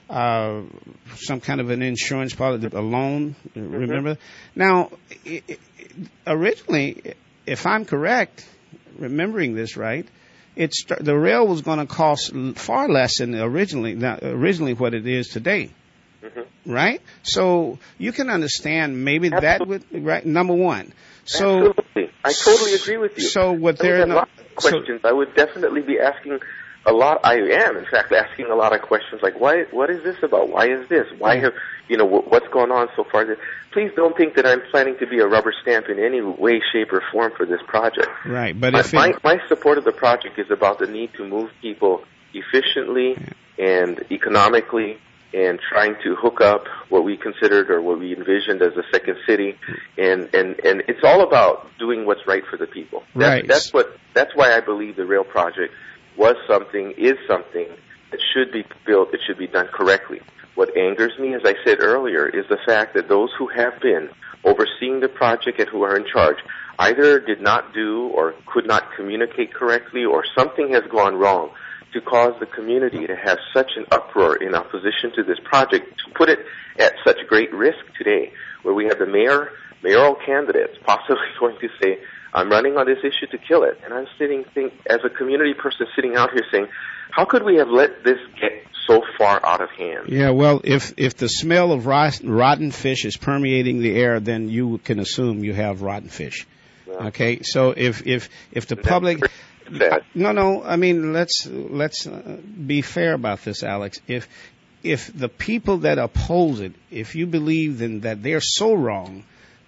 uh, some kind of an insurance policy, a loan, mm-hmm. remember? Now, it, it, originally, if I'm correct, remembering this right, it's, the rail was going to cost far less than originally, originally what it is today. Mm-hmm. Right? So you can understand maybe Absolutely. that would, right, number one. So, Absolutely. I totally agree with you. So what they're no, questions. So, I would definitely be asking a lot. I am, in fact, asking a lot of questions like, "Why? What is this about? Why is this? Why have you know what's going on so far?" Please don't think that I'm planning to be a rubber stamp in any way, shape, or form for this project. Right, but my, if my, it, my support of the project is about the need to move people efficiently yeah. and economically, and trying to hook up what we considered or what we envisioned as a second city, and and and it's all about doing what's right for the people. That's, right. That's what. That's why I believe the rail project was something, is something that should be built. It should be done correctly. What angers me, as I said earlier, is the fact that those who have been overseeing the project and who are in charge either did not do or could not communicate correctly, or something has gone wrong to cause the community to have such an uproar in opposition to this project, to put it at such great risk today, where we have the mayor, mayoral candidates possibly going to say, I'm running on this issue to kill it. And I'm sitting, think, as a community person sitting out here saying, how could we have let this get so far out of hand? Yeah, well, if if the smell of rot, rotten fish is permeating the air, then you can assume you have rotten fish. Yeah. Okay, so if if if the public... Sad. No, no. I mean, let's let's uh, be fair about this, Alex. If if the people that oppose it, if you believe then that they're so wrong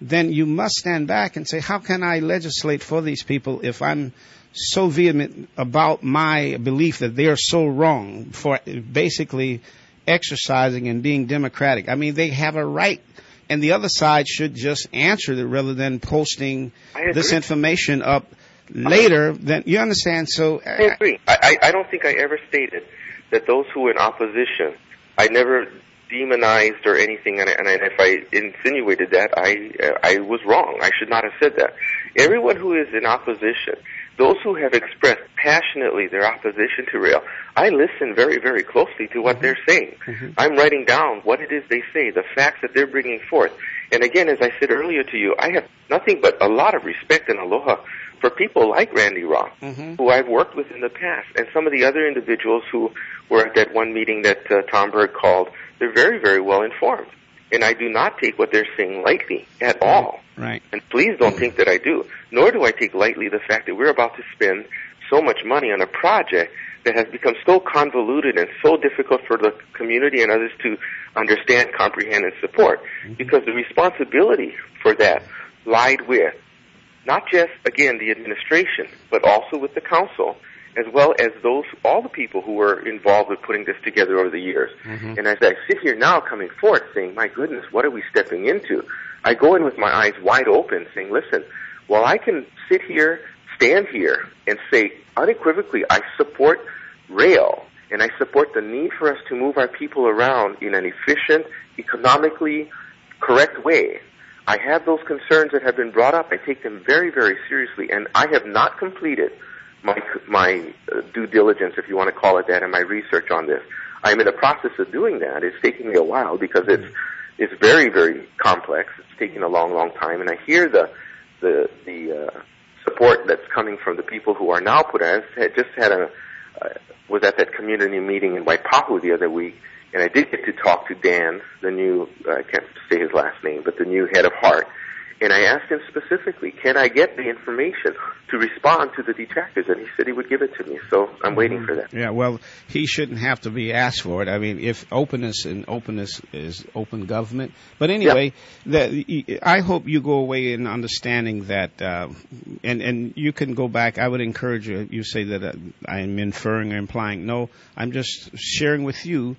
then you must stand back and say, how can I legislate for these people if I'm so vehement about my belief that they're so wrong for basically exercising and being democratic? I mean, they have a right, and the other side should just answer it rather than posting this information up later. Then you understand? So I agree. I, I don't think I ever stated that those who were in opposition, I never demonized or anything, and, and if I insinuated that, I uh, I was wrong. I should not have said that. Everyone who is in opposition, those who have expressed passionately their opposition to rail, I listen very, very closely to what mm-hmm. they're saying. Mm-hmm. I'm writing down what it is they say, the facts that they're bringing forth. And again, as I said earlier to you, I have nothing but a lot of respect and aloha for people like Randy Roth, mm-hmm. who I've worked with in the past, and some of the other individuals who were at that one meeting that uh, Tom Berg called. They're very, very well informed. And I do not take what they're saying lightly at all. Right. And please don't think that I do. Nor do I take lightly the fact that we're about to spend so much money on a project that has become so convoluted and so difficult for the community and others to understand, comprehend, and support. Mm-hmm. Because the responsibility for that lied with not just, again, the administration, but also with the council, as well as those, all the people who were involved with putting this together over the years. Mm-hmm. And as I sit here now coming forth saying, my goodness, what are we stepping into? I go in with my eyes wide open saying, listen, while I can sit here, stand here, and say unequivocally, I support rail, and I support the need for us to move our people around in an efficient, economically correct way. I have those concerns that have been brought up. I take them very, very seriously, and I have not completed my my uh, due diligence, if you want to call it that, and my research on this. I'm in the process of doing that. It's taking me a while because it's it's very, very complex. It's taking a long, long time, and I hear the the the uh, support that's coming from the people who are now put on. I just had a uh, was at that community meeting in Waipahu the other week, and I did get to talk to Dan, the new uh, I can't say his last name, but the new head of Heart. And I asked him specifically, can I get the information to respond to the detractors? And he said he would give it to me. So I'm mm-hmm. waiting for that. Yeah, well, he shouldn't have to be asked for it. I mean, if openness and openness is open government. But anyway, yeah. the, I hope you go away in understanding that, uh, and, and you can go back. I would encourage you, you say that uh, I am inferring or implying. No, I'm just sharing with you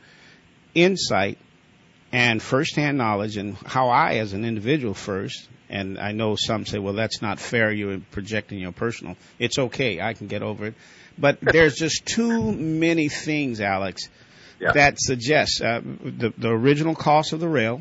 insight and firsthand knowledge and how I, as an individual first, and I know some say, well, that's not fair. You're projecting your personal. It's okay. I can get over it. But there's just too many things, Alex, yeah. that suggest uh, the, the original cost of the rail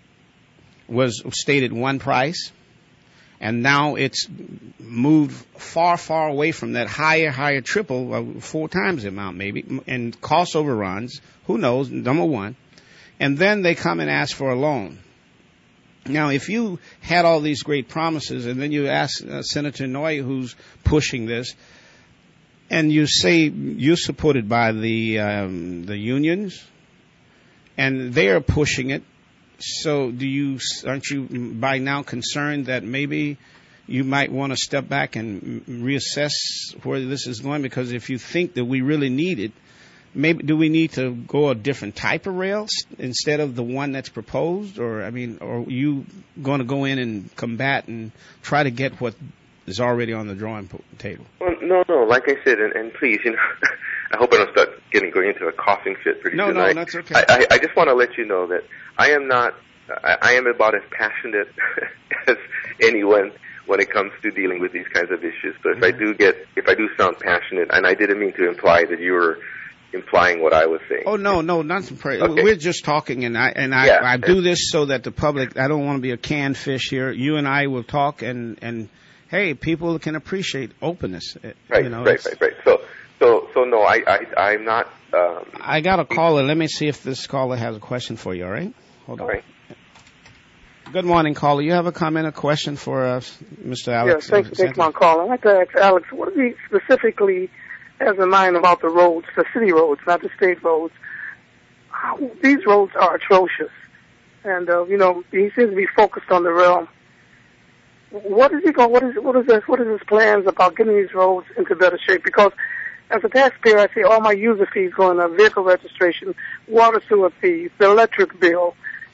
was stated one price, and now it's moved far, far away from that higher, higher triple, uh, four times the amount maybe, and cost overruns. Who knows? Number one. And then they come and ask for a loan. Now, if you had all these great promises, and then you ask uh, Senator Noy, who's pushing this, and you say you're supported by the um, the unions, and they are pushing it, so do you? Aren't you by now concerned that maybe you might want to step back and reassess where this is going? Because if you think that we really need it, maybe do we need to go a different type of rail instead of the one that's proposed? Or, I mean, or are you going to go in and combat and try to get what is already on the drawing table? Well, no, no. Like I said, and, and please, you know, I hope I don't start getting going into a coughing fit pretty no, soon. No, I, no, that's okay. I, I, I just want to let you know that I am not, I, I am about as passionate as anyone when it comes to dealing with these kinds of issues. So if mm-hmm. I do get, if I do sound passionate, and I didn't mean to imply that you were implying what I was saying. Oh no, no, not okay. We're just talking, and I and I, yeah. I do this so that the public. I don't want to be a canned fish here. You and I will talk, and and hey, people can appreciate openness. Right, you know, right, right, right. So, so, so no, I, I, I'm not. Um, I got a caller. Let me see if this caller has a question for you. All right, hold on. All right. Good morning, caller. You have a comment, a question for us, Mister Alex? Yes, thanks for taking my call. I'd like to ask Alex, what do you specifically has in mind about the roads, the city roads, not the state roads? How, these roads are atrocious. And, uh, you know, he seems to be focused on the rail. What is he going, what is, what is this, what is his plans about getting these roads into better shape? Because as a taxpayer, I see all my user fees going up, vehicle registration, water sewer fees, the electric bill,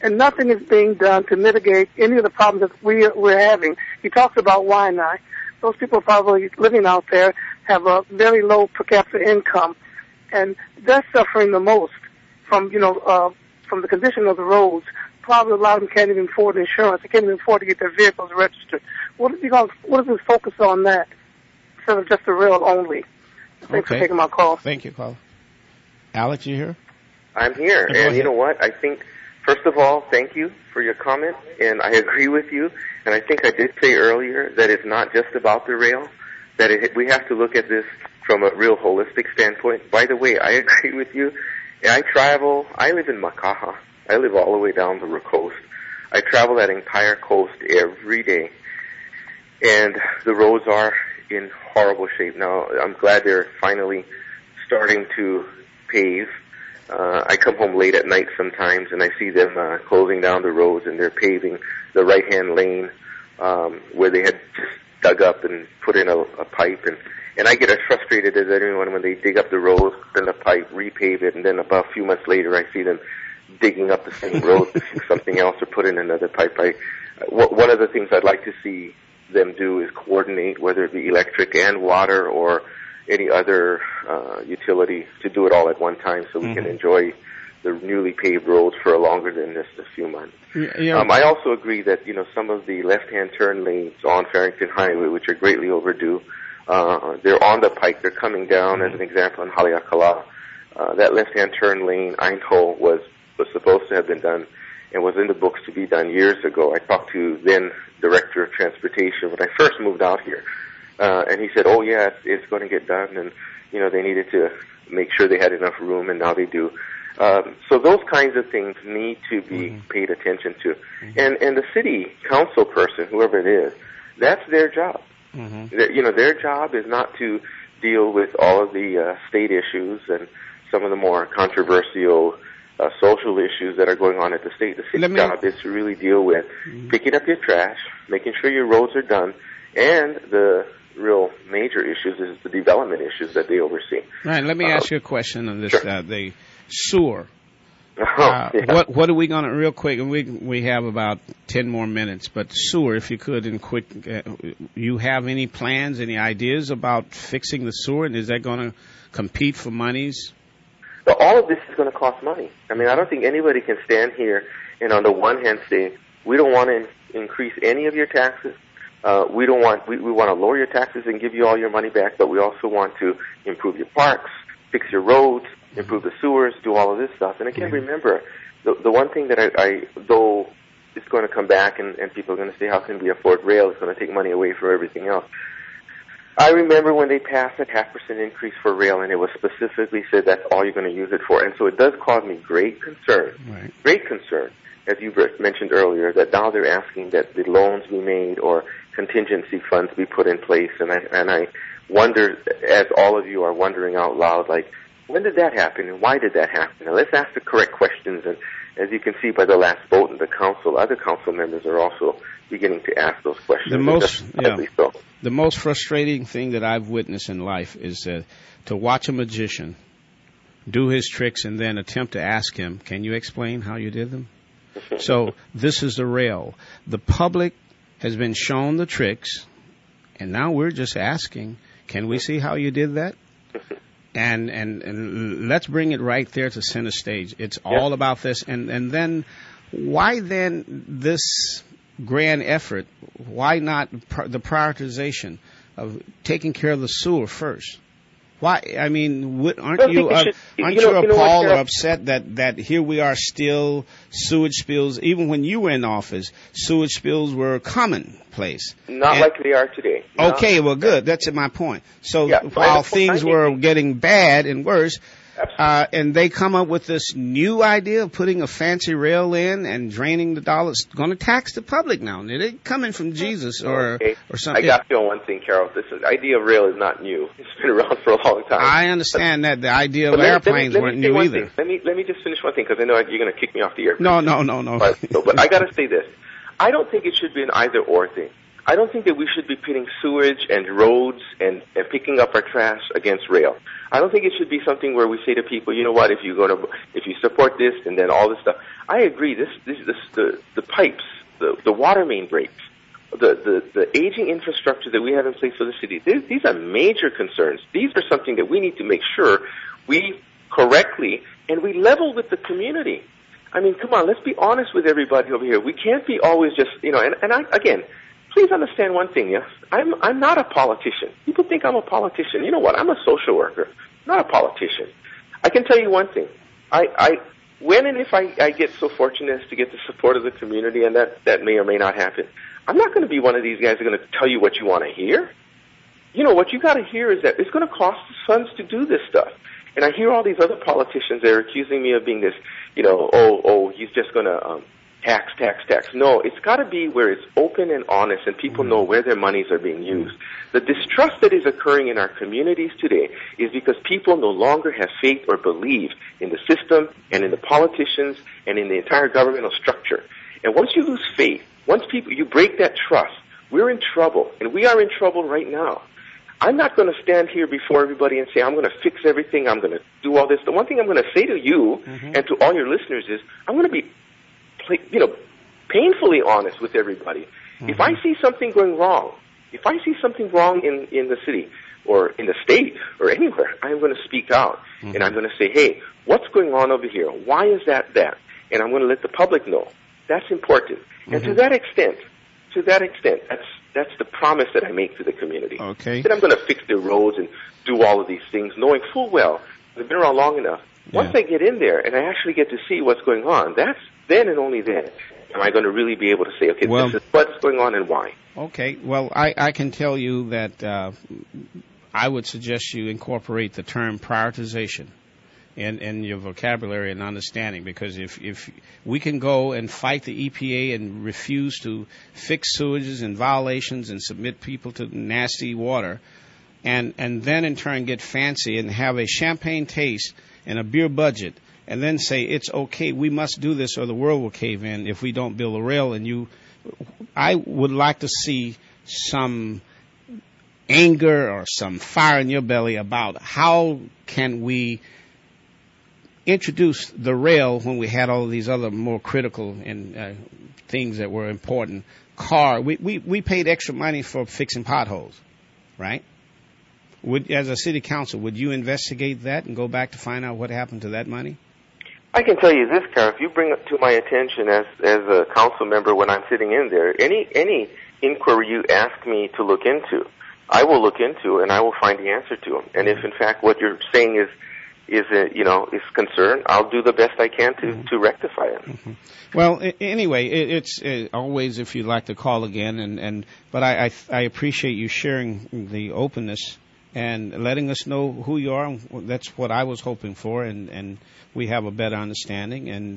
and nothing is being done to mitigate any of the problems that we, we're having. He talks about Waianae. Those people probably living out there have a very low per capita income, and they're suffering the most from, you know, uh, from the condition of the roads. Probably a lot of them can't even afford insurance. They can't even afford to get their vehicles registered. What is he going? What is his focus on that instead of just the rail only? Thanks okay. for taking my call. Thank you, caller. Alex, you here? I'm here, Go and ahead. you know what? I think, first of all, thank you for your comment, and I agree with you. And I think I did say earlier that it's not just about the rail, that it, we have to look at this from a real holistic standpoint. By the way, I agree with you. I travel, I live in Makaha. I live all the way down the coast. I travel that entire coast every day. And the roads are in horrible shape. Now, I'm glad they're finally starting to pave. Uh, I come home late at night sometimes, and I see them uh, closing down the roads, and they're paving the right-hand lane um, where they had just dug up and put in a, a pipe. And, and I get as frustrated as anyone when they dig up the road, then the pipe, repave it, and then about a few months later I see them digging up the same road to fix something else or put in another pipe. I, one of the things I'd like to see them do is coordinate, whether it be electric and water or any other uh, utility, to do it all at one time so we mm-hmm. can enjoy the newly paved roads for longer than just a few months. Yeah. Um, I also agree that, you know, some of the left-hand turn lanes on Farrington Highway, which are greatly overdue, uh, they're on the pike. They're coming down, mm-hmm. as an example, in Haleakala. Uh, that left-hand turn lane, I know, was was supposed to have been done and was in the books to be done years ago. I talked to then Director of Transportation when I first moved out here, uh, and he said, oh, yeah, it's, it's going to get done, and, you know, they needed to make sure they had enough room, and now they do. Um, so those kinds of things need to be mm-hmm. paid attention to. Mm-hmm. And, and the city council person, whoever it is, that's their job. Mm-hmm. Their, you know, their job is not to deal with all of the uh, state issues and some of the more controversial Uh, social issues that are going on at the state. The city's job is to really deal with mm-hmm. picking up your trash, making sure your roads are done, and the real major issues is the development issues that they oversee. Right. Let me uh, ask you a question on this. Sure. Uh, the sewer. Oh, uh, yeah. What what are we going to, real quick, and we we have about ten more minutes, but sewer, if you could, in quick, uh, you have any plans, any ideas about fixing the sewer, and is that going to compete for monies? But all of this is going to cost money. I mean, I don't think anybody can stand here and on the one hand say, we don't want to in- increase any of your taxes. Uh, we don't want, we, we want to lower your taxes and give you all your money back, but we also want to improve your parks, fix your roads, improve the sewers, do all of this stuff. And again, remember, the, the one thing that I, I, though it's going to come back and, and people are going to say, how can we afford rail? It's going to take money away from everything else. I remember when they passed a half percent increase for rail, and it was specifically said that's all you're going to use it for. And so it does cause me great concern, right. great concern, as you mentioned earlier, that now they're asking that the loans be made or contingency funds be put in place. And I, and I wonder, as all of you are wondering out loud, like, when did that happen and why did that happen? Now, let's ask the correct questions. And as you can see by the last vote in the council, other council members are also beginning to ask those questions. The most, yeah, so. the most frustrating thing that I've witnessed in life is uh, to watch a magician do his tricks and then attempt to ask him, can you explain how you did them? So this is the rail. The public has been shown the tricks, and now we're just asking, can we see how you did that? And, and, and let's bring it right there to center stage. It's all yeah. about this. And, and then why then this grand effort? Why not pr- the prioritization of taking care of the sewer first? Why? I mean, what, aren't you, uh, should, aren't you, know, you appalled you know or upset that, that here we are still sewage spills? Even when you were in office, sewage spills were commonplace. Not and, like they are today. Okay, Not, well, good. That's my point. So yeah, while things were getting bad and worse, uh, and they come up with this new idea of putting a fancy rail in and draining the dollars, going to tax the public now. It ain't coming from Jesus or okay. or something. I got you on one thing, Carol. This is, idea of rail is not new. It's been around for a long time. I understand but, that the idea of let, airplanes let me, let weren't me new either. either. Thing. Let me let me just finish one thing because I know you're going to kick me off the air. No, no, no, no. But, so, but I got to say this. I don't think it should be an either or thing. I don't think that we should be pitting sewage and roads and, and picking up our trash against rail. I don't think it should be something where we say to people, you know what, if you're going to, if you support this and then all this stuff. I agree. This, this, this the, the pipes, the, the water main breaks, the, the, the aging infrastructure that we have in place for the city. These, these are major concerns. These are something that we need to make sure we correctly and we level with the community. I mean, come on, let's be honest with everybody over here. We can't be always just, you know, and, and I, again, please understand one thing, yes? I'm, I'm not a politician. People think I'm a politician. You know what? I'm a social worker, not a politician. I can tell you one thing. I, I, when and if I, I get so fortunate as to get the support of the community, and that, that may or may not happen, I'm not going to be one of these guys who are going to tell you what you want to hear. You know, what you got to hear is that it's going to cost us funds to do this stuff. And I hear all these other politicians that are accusing me of being this, you know, oh, oh, he's just going to um, tax, tax, tax. No, it's got to be where it's open and honest and people know where their monies are being used. The distrust that is occurring in our communities today is because people no longer have faith or believe in the system and in the politicians and in the entire governmental structure. And once you lose faith, once people, you break that trust, we're in trouble. And we are in trouble right now. I'm not going to stand here before everybody and say, I'm going to fix everything, I'm going to do all this. The one thing I'm going to say to you mm-hmm. and to all your listeners is, I'm going to be, you know, painfully honest with everybody. Mm-hmm. If I see something going wrong, if I see something wrong in, in the city or in the state or anywhere, I'm going to speak out. Mm-hmm. And I'm going to say, hey, what's going on over here? Why is that that? And I'm going to let the public know. That's important. Mm-hmm. And to that extent, to that extent, that's That's the promise that I make to the community. Okay. That I'm going to fix the roads and do all of these things, knowing full well I've been around long enough. Once yeah. I get in there and I actually get to see what's going on, that's then and only then am I going to really be able to say, okay, well, this is what's going on and why. Okay. Well, I, I can tell you that uh, I would suggest you incorporate the term prioritization in, in your vocabulary and understanding, because if, if we can go and fight the E P A and refuse to fix sewages and violations and submit people to nasty water, and, and then in turn get fancy and have a champagne taste and a beer budget, and then say it's okay, we must do this or the world will cave in if we don't build a rail, and you, I would like to see some anger or some fire in your belly about how can we introduced the rail when we had all of these other more critical and uh, things that were important. Car, we, we, we paid extra money for fixing potholes, right? Would, as a city council, would you investigate that and go back to find out what happened to that money? I can tell you this, Carol. If you bring it to my attention as as a council member when I'm sitting in there, any any inquiry you ask me to look into, I will look into and I will find the answer to them. And if in fact what you're saying is is a, you know, is concerned, I'll do the best I can to, mm-hmm. to rectify it. Mm-hmm. Well, I- anyway, it, it's uh, always if you'd like to call again, and, and but I, I I appreciate you sharing the openness and letting us know who you are. That's what I was hoping for, and, and we have a better understanding. And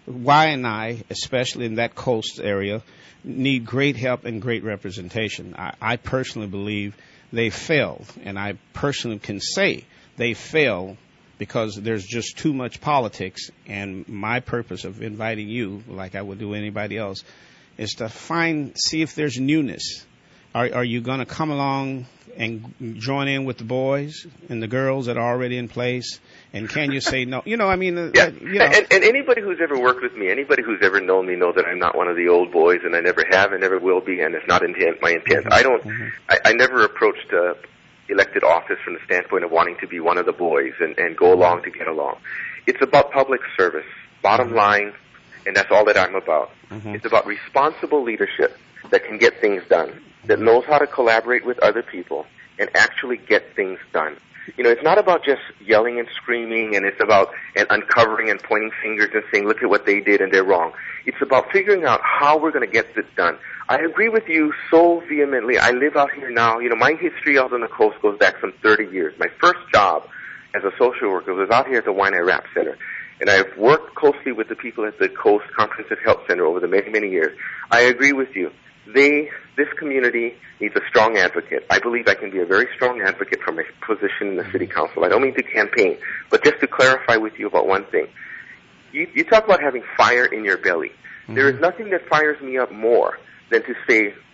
Y and I, especially in that coast area, need great help and great representation. I, I personally believe they failed, and I personally can say they failed because there's just too much politics, and my purpose of inviting you, like I would do anybody else, is to find, see if there's newness. Are, are you going to come along and join in with the boys and the girls that are already in place? And can you say no? You know, I mean, yeah. uh, you know. And, and anybody who's ever worked with me, anybody who's ever known me, know that I'm not one of the old boys, and I never have and never will be, and it's not intent, my intent. Mm-hmm. I don't. Mm-hmm. I, I never approached Uh, elected office from the standpoint of wanting to be one of the boys and, and go along to get along. It's about public service, bottom mm-hmm. line, and that's all that I'm about. Mm-hmm. It's about responsible leadership that can get things done, that knows how to collaborate with other people and actually get things done. You know, it's not about just yelling and screaming, and it's about and uncovering and pointing fingers and saying, look at what they did and they're wrong. It's about figuring out how we're going to get this done. I agree with you so vehemently. I live out here now. You know, my history out on the coast goes back some thirty years. My first job as a social worker was out here at the Waianae Rap Center. And I've worked closely with the people at the Coast Comprehensive Health Center over the many, many years. I agree with you. They, this community needs a strong advocate. I believe I can be a very strong advocate from my position in the city council. I don't mean to campaign, but just to clarify with you about one thing. You, you talk about having fire in your belly. Mm-hmm. There is nothing that fires me up more than to say,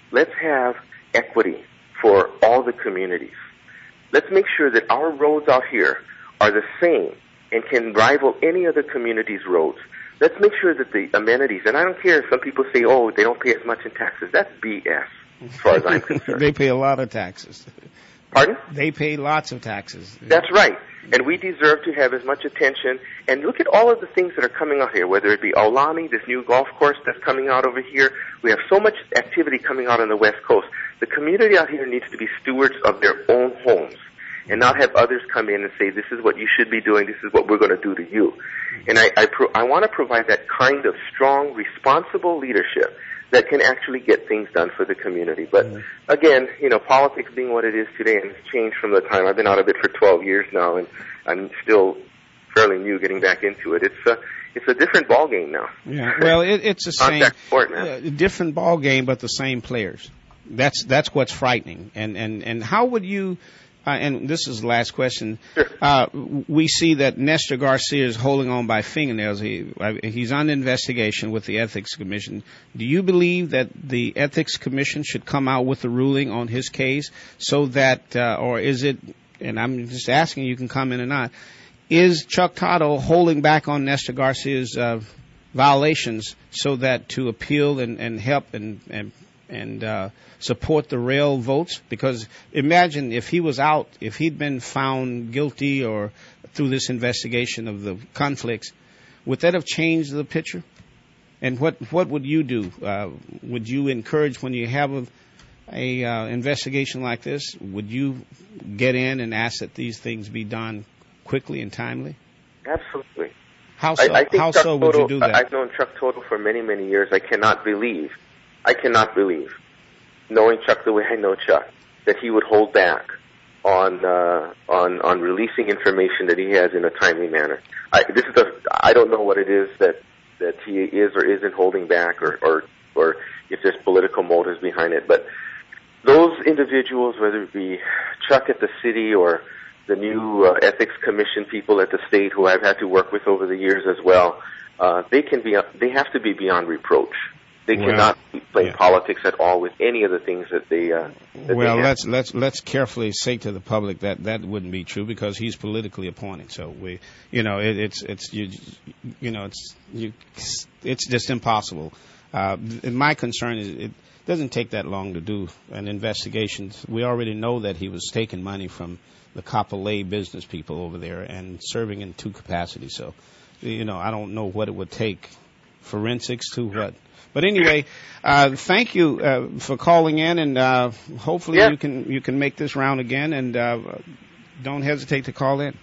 let's have equity for all the communities. Let's make sure that our roads out here are the same and can rival any other community's roads. Let's make sure that the amenities, and I don't care if some people say, oh, they don't pay as much in taxes. That's B S as far as I'm concerned. They pay a lot of taxes. Pardon? They pay lots of taxes. That's right. And we deserve to have as much attention. And look at all of the things that are coming out here, whether it be Aulani, this new golf course that's coming out over here. We have so much activity coming out on the West Coast. The community out here needs to be stewards of their own homes and not have others come in and say, this is what you should be doing, this is what we're going to do to you. And I, I, pro- I want to provide that kind of strong, responsible leadership that can actually get things done for the community. But mm-hmm. again, you know, politics being what it is today, and it's changed from the time I've been out of it for twelve years now, and I'm still fairly new getting back into it. It's a, it's a different ball game now. Yeah, well, it, it's the same sport, man. Uh, different ball game, but the same players. That's that's what's frightening. And and and how would you? Uh, and this is the last question. Sure. Uh, we see that Nestor Garcia is holding on by fingernails. He, uh, he's under investigation with the Ethics Commission. Do you believe that the Ethics Commission should come out with a ruling on his case so that, uh, or is it, and I'm just asking, you can comment or not, is Chuck Totto holding back on Nestor Garcia's uh, violations so that to appeal and, and help and, and and uh, support the rail votes? Because imagine if he was out, if he'd been found guilty or through this investigation of the conflicts, would that have changed the picture? And what what would you do? Uh, would you encourage when you have a, a uh, investigation like this, would you get in and ask that these things be done quickly and timely? Absolutely. How so? I, I think How Chuck so would Totto, you do that? I've known Chuck Totto for many, many years. I cannot believe I cannot believe, knowing Chuck the way I know Chuck, that he would hold back on uh, on on releasing information that he has in a timely manner. I, this is a, I don't know what it is that, that he is or isn't holding back, or, or or if there's political motives behind it. But those individuals, whether it be Chuck at the city or the new uh, ethics commission people at the state, who I've had to work with over the years as well, uh, they can be they have to be beyond reproach. They well, cannot be playing yeah. politics at all with any of the things that they. Uh, that well, they let's let's let's carefully say to the public that that wouldn't be true, because he's politically appointed. So we, you know, it, it's it's you, you know, it's you, it's just impossible. Uh, my concern is it doesn't take that long to do an investigation. We already know that he was taking money from the Kapolei business people over there and serving in two capacities. So, you know, I don't know what it would take. Forensics to what? But anyway, uh, thank you uh, for calling in, and uh, hopefully yeah. you can you can make this round again, and uh, don't hesitate to call in.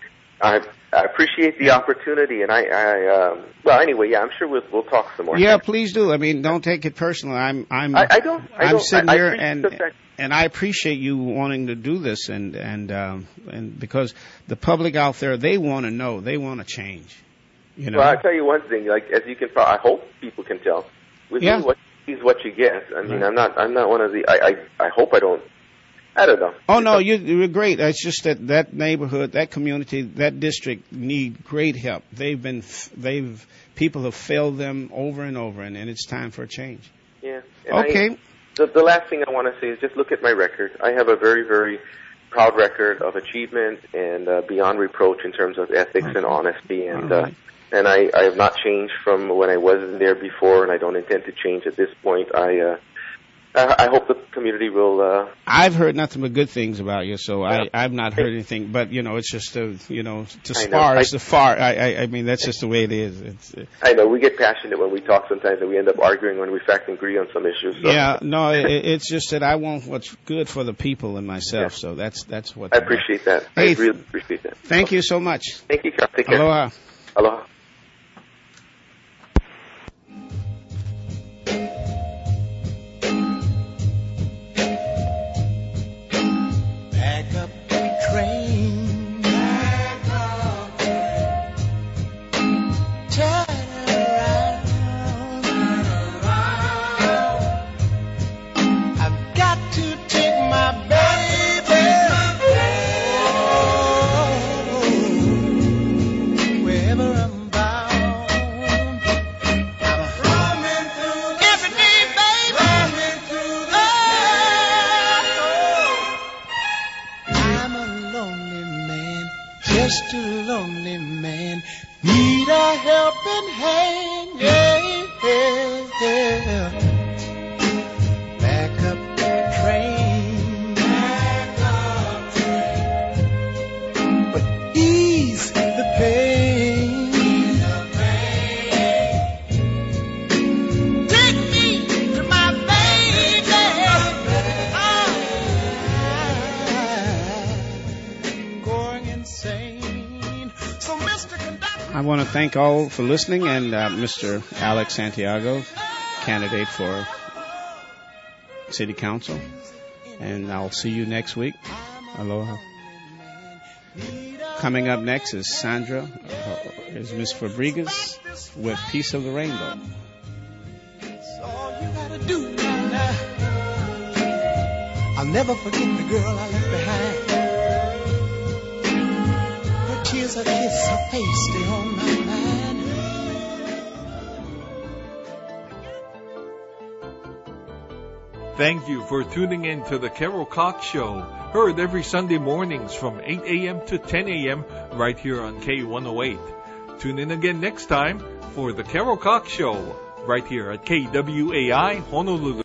I, I appreciate the opportunity, and I, I um, well, anyway, yeah, I'm sure we'll we'll talk some more. Yeah, time. please do. I mean, don't take it personally. I'm I'm I, I don't. I I'm don't, sitting I, here, I and that. and I appreciate you wanting to do this, and and um, and because the public out there, they want to know, they want to change. You know? Well, I'll tell you one thing. Like, as you can, I hope people can tell. With yeah. me, what is what you get. I mean, right. I'm not. I'm not one of the. I. I, I hope I don't. I don't know. Oh no, you, you're great. It's just that that neighborhood, that community, that district need great help. They've been. They've people have failed them over and over, and, and it's time for a change. Yeah. And okay. I, the, the last thing I want to say is just look at my record. I have a very, very proud record of achievement and uh, beyond reproach in terms of ethics okay. and honesty, and right. uh, and I, I have not changed from when I was there before, and I don't intend to change at this point. I uh, I, I hope the community will. Uh, I've heard nothing but good things about you, so yeah. I I've not heard anything. But you know, it's just a you know to I spar know. is to far. I, I I mean that's just the way it is. It's. Uh, I know we get passionate when we talk sometimes, and we end up arguing when we fact agree on some issues. So. Yeah, no, it, it's just that I want what's good for the people and myself. Yeah. So that's that's what. I appreciate that. Hey, I really appreciate that. Thank you so much. Thank you, Carl. Take care. Aloha. Aloha. Back up the train. Back up. Turn around. Turn around. I've got to take my baby. Oh, wherever I'm just a lonely man. Need a helping hand, yeah, yeah, yeah. Back up the train, back up train. But ease the pain, ease the pain. Take me to my baby. I'm going insane. So, Mister Conductor, I want to thank all for listening, and uh, Mister Alex Santiago, candidate for City Council. And I'll see you next week. Aloha. Coming up next is Sandra, uh, is Miss Fabregas with Piece of the Rainbow. that's all you gotta do now, now. I'll never forget the girl I left behind. Her tears, her kiss, her face stay on my mind. Thank you for tuning in to the Carol Cox Show, heard every Sunday mornings from eight a.m. to ten a.m. right here on K one oh eight. Tune in again next time for the Carol Cox Show, right here at K W A I Honolulu.